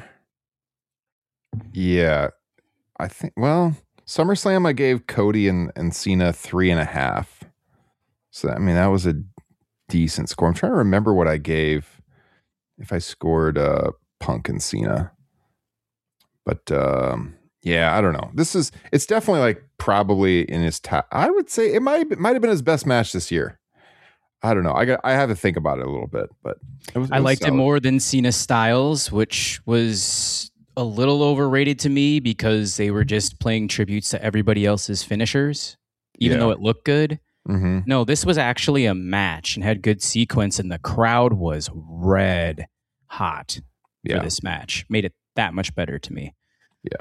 Speaker 4: Yeah, I think. Well, SummerSlam, I gave Cody and, and Cena three and a half. So I mean, that was a decent score. I'm trying to remember what I gave if I scored uh, Punk and Cena. But um, yeah, I don't know. This is. It's definitely like probably in his top. I would say it might it might have been his best match this year. I don't know. I got. I have to think about it a little bit, but it was, it
Speaker 5: I
Speaker 4: was
Speaker 5: liked
Speaker 4: solid.
Speaker 5: it more than Cena Styles, which was a little overrated to me because they were just playing tributes to everybody else's finishers, even yeah. though it looked good.
Speaker 4: Mm-hmm.
Speaker 5: No, this was actually a match and had good sequence, and the crowd was red hot
Speaker 4: yeah.
Speaker 5: for this match. Made it that much better to me.
Speaker 4: Yeah.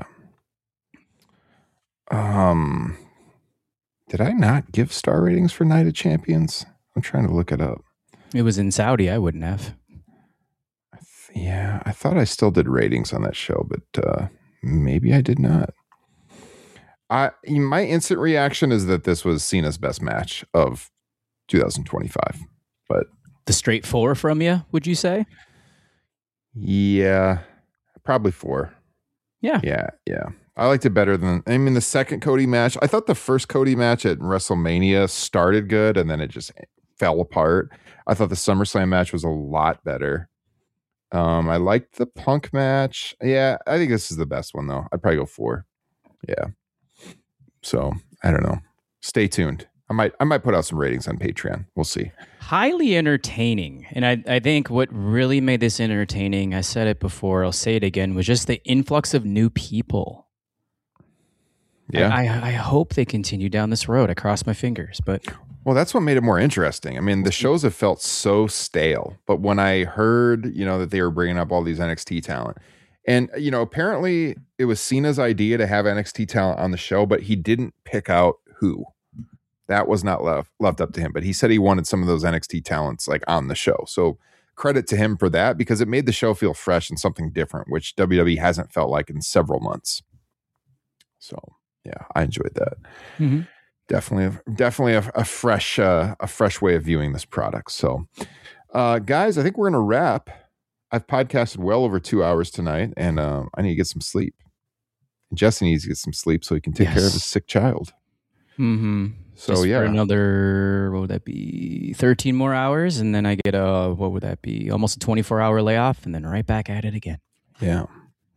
Speaker 4: Um, did I not give star ratings for Night of Champions? I'm trying to look it up.
Speaker 5: It was in Saudi. I wouldn't have.
Speaker 4: I th- yeah, I thought I still did ratings on that show, but uh, maybe I did not. I my instant reaction is that this was Cena's best match of two thousand twenty-five. But
Speaker 5: the straight four from you, would you say?
Speaker 4: Yeah, probably four.
Speaker 5: Yeah,
Speaker 4: yeah, yeah. I liked it better than, I mean, the second Cody match. I thought the first Cody match at WrestleMania started good and then it just fell apart. I thought the SummerSlam match was a lot better. Um, I liked the Punk match. Yeah, I think this is the best one though. I'd probably go four. Yeah. So I don't know. Stay tuned. I might I might put out some ratings on Patreon. We'll see.
Speaker 5: Highly entertaining. And I, I think what really made this entertaining, I said it before, I'll say it again, was just the influx of new people.
Speaker 4: Yeah,
Speaker 5: I, I, I hope they continue down this road. I cross my fingers, but
Speaker 4: well, that's what made it more interesting. I mean, the shows have felt so stale, but when I heard, you know, that they were bringing up all these N X T talent, and you know, apparently it was Cena's idea to have N X T talent on the show, but he didn't pick out who. That was not left left up to him, but he said he wanted some of those N X T talents like on the show. So credit to him for that because it made the show feel fresh and something different, which W W E hasn't felt like in several months. So. Yeah, I enjoyed that.
Speaker 5: Mm-hmm.
Speaker 4: Definitely, definitely a, a fresh, uh, a fresh way of viewing this product. So, uh, guys, I think we're gonna wrap. I've podcasted well over two hours tonight, and uh, I need to get some sleep. And Jesse needs to get some sleep so he can take
Speaker 5: yes.
Speaker 4: care of his sick child.
Speaker 5: Mm-hmm.
Speaker 4: So
Speaker 5: Just
Speaker 4: yeah,
Speaker 5: for another, what would that be? thirteen more hours. And then I get a, what would that be? Almost a twenty-four hour layoff and then right back at it again.
Speaker 4: yeah.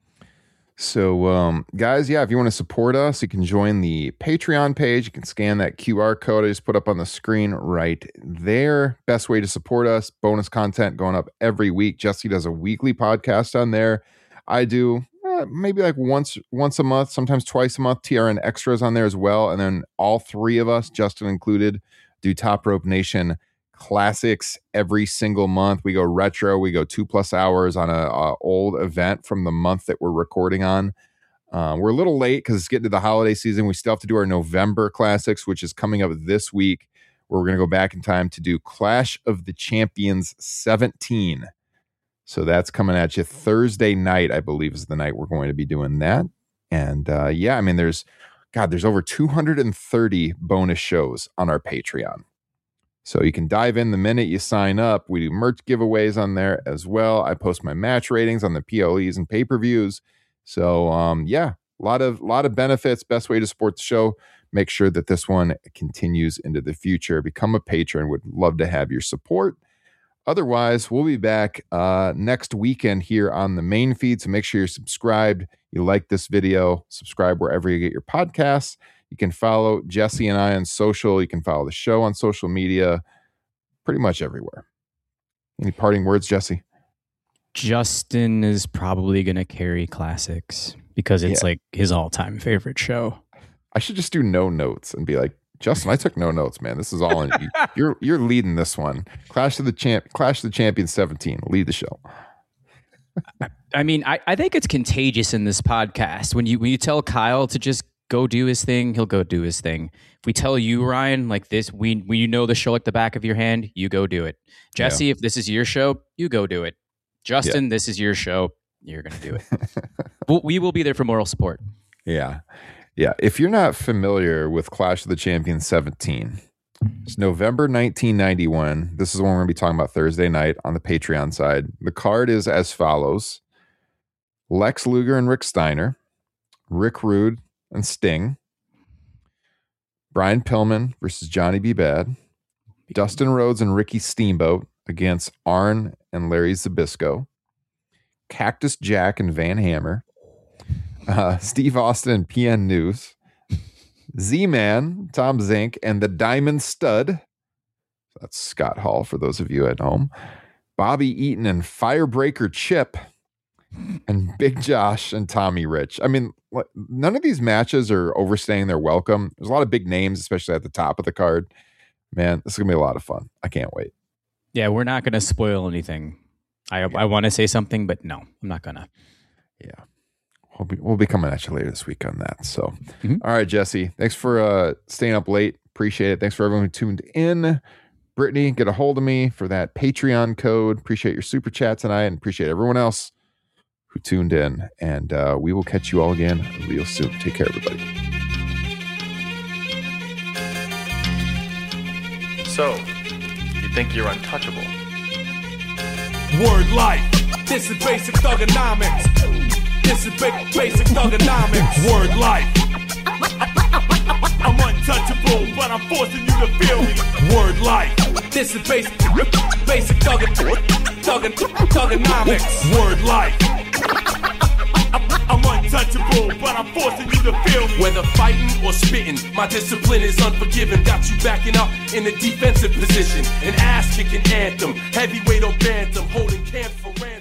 Speaker 4: So, um, guys, yeah, if you want to support us, you can join the Patreon page. You can scan that Q R code I just put up on the screen right there. Best way to support us. Bonus content going up every week. Jesse does a weekly podcast on there. I do uh, maybe like once once a month, sometimes twice a month. T R N Extras on there as well. And then all three of us, Justin included, do Top Rope Nation Classics every single month. We go retro. We go two plus hours on a, a old event from the month that we're recording on. Uh, we're a little late because it's getting to the holiday season. We still have to do our November Classics, which is coming up this week, where we're going to go back in time to do Clash of the Champions seventeen. So that's coming at you Thursday night, I believe, is the night we're going to be doing that. And uh, yeah, I mean, there's, God, there's over two hundred thirty bonus shows on our Patreon. So you can dive in the minute you sign up. We do merch giveaways on there as well. I post my match ratings on the P L Es and pay-per-views. So um, yeah, a lot of lot of benefits. Best way to support the show. Make sure that this one continues into the future. Become a patron. Would love to have your support. Otherwise, we'll be back uh, next weekend here on the main feed. So make sure you're subscribed. You like this video. Subscribe wherever you get your podcasts. You can follow Jesse and I on social. You can follow the show on social media, pretty much everywhere. Any parting words, Jesse?
Speaker 5: Justin is probably going to carry Classics because it's
Speaker 4: Yeah.
Speaker 5: like his all-time favorite show.
Speaker 4: I should just do no notes and be like, Justin, I took no notes, man. This is all in you. You're you're leading this one. Clash of the Champ, Clash of the Champions seventeen. Lead the show.
Speaker 5: I mean, I, I think it's contagious in this podcast. When you when you tell Kyle to just go do his thing, he'll go do his thing. If we tell you, Ryan, like this, we when you know the show like the back of your hand, you go do it. Jesse, yeah. If this is your show, you go do it. Justin, yeah. This is your show. You're going to do it. we'll, we will be there for moral support.
Speaker 4: Yeah. Yeah. If you're not familiar with Clash of the Champions seventeen, it's November nineteen ninety-one. This is the one we're going to be talking about Thursday night on the Patreon side. The card is as follows: Lex Luger and Rick Steiner, Rick Rude and Sting, Brian Pillman versus Johnny B. Bad, Dustin Rhodes and Ricky Steamboat against Arn and Larry Zbyszko, Cactus Jack and Van Hammer, uh, Steve Austin and P N News, Z-Man, Tom Zink, and the Diamond Stud. That's Scott Hall for those of you at home. Bobby Eaton and Firebreaker Chip, and Big Josh and Tommy Rich. I mean, none of these matches are overstaying their welcome. There's a lot of big names, especially at the top of the card. Man, this is going to be a lot of fun. I can't wait.
Speaker 5: Yeah, we're not going to spoil anything. I yeah. I want to say something, but no, I'm not going to.
Speaker 4: Yeah. We'll be, we'll be coming at you later this week on that. So,
Speaker 5: mm-hmm.
Speaker 4: All right, Jesse, thanks for uh, staying up late. Appreciate it. Thanks for everyone who tuned in. Brittany, get a hold of me for that Patreon code. Appreciate your super chat tonight and appreciate everyone else who tuned in. And uh, we will catch you all again real soon. Take care, everybody.
Speaker 1: So, you think you're untouchable? Word life. This is basic thugonomics. This is ba- basic thugonomics. Word life. I'm untouchable, but I'm forcing you to feel me. Word life. This is basic, basic thug- thug- thugonomics. Word life. I'm untouchable, but I'm forcing you to feel me. Whether fighting or spitting, my discipline is unforgiving. Got you backing up in a defensive position. An ass-kicking anthem, heavyweight or bantam, holding camp for ransom.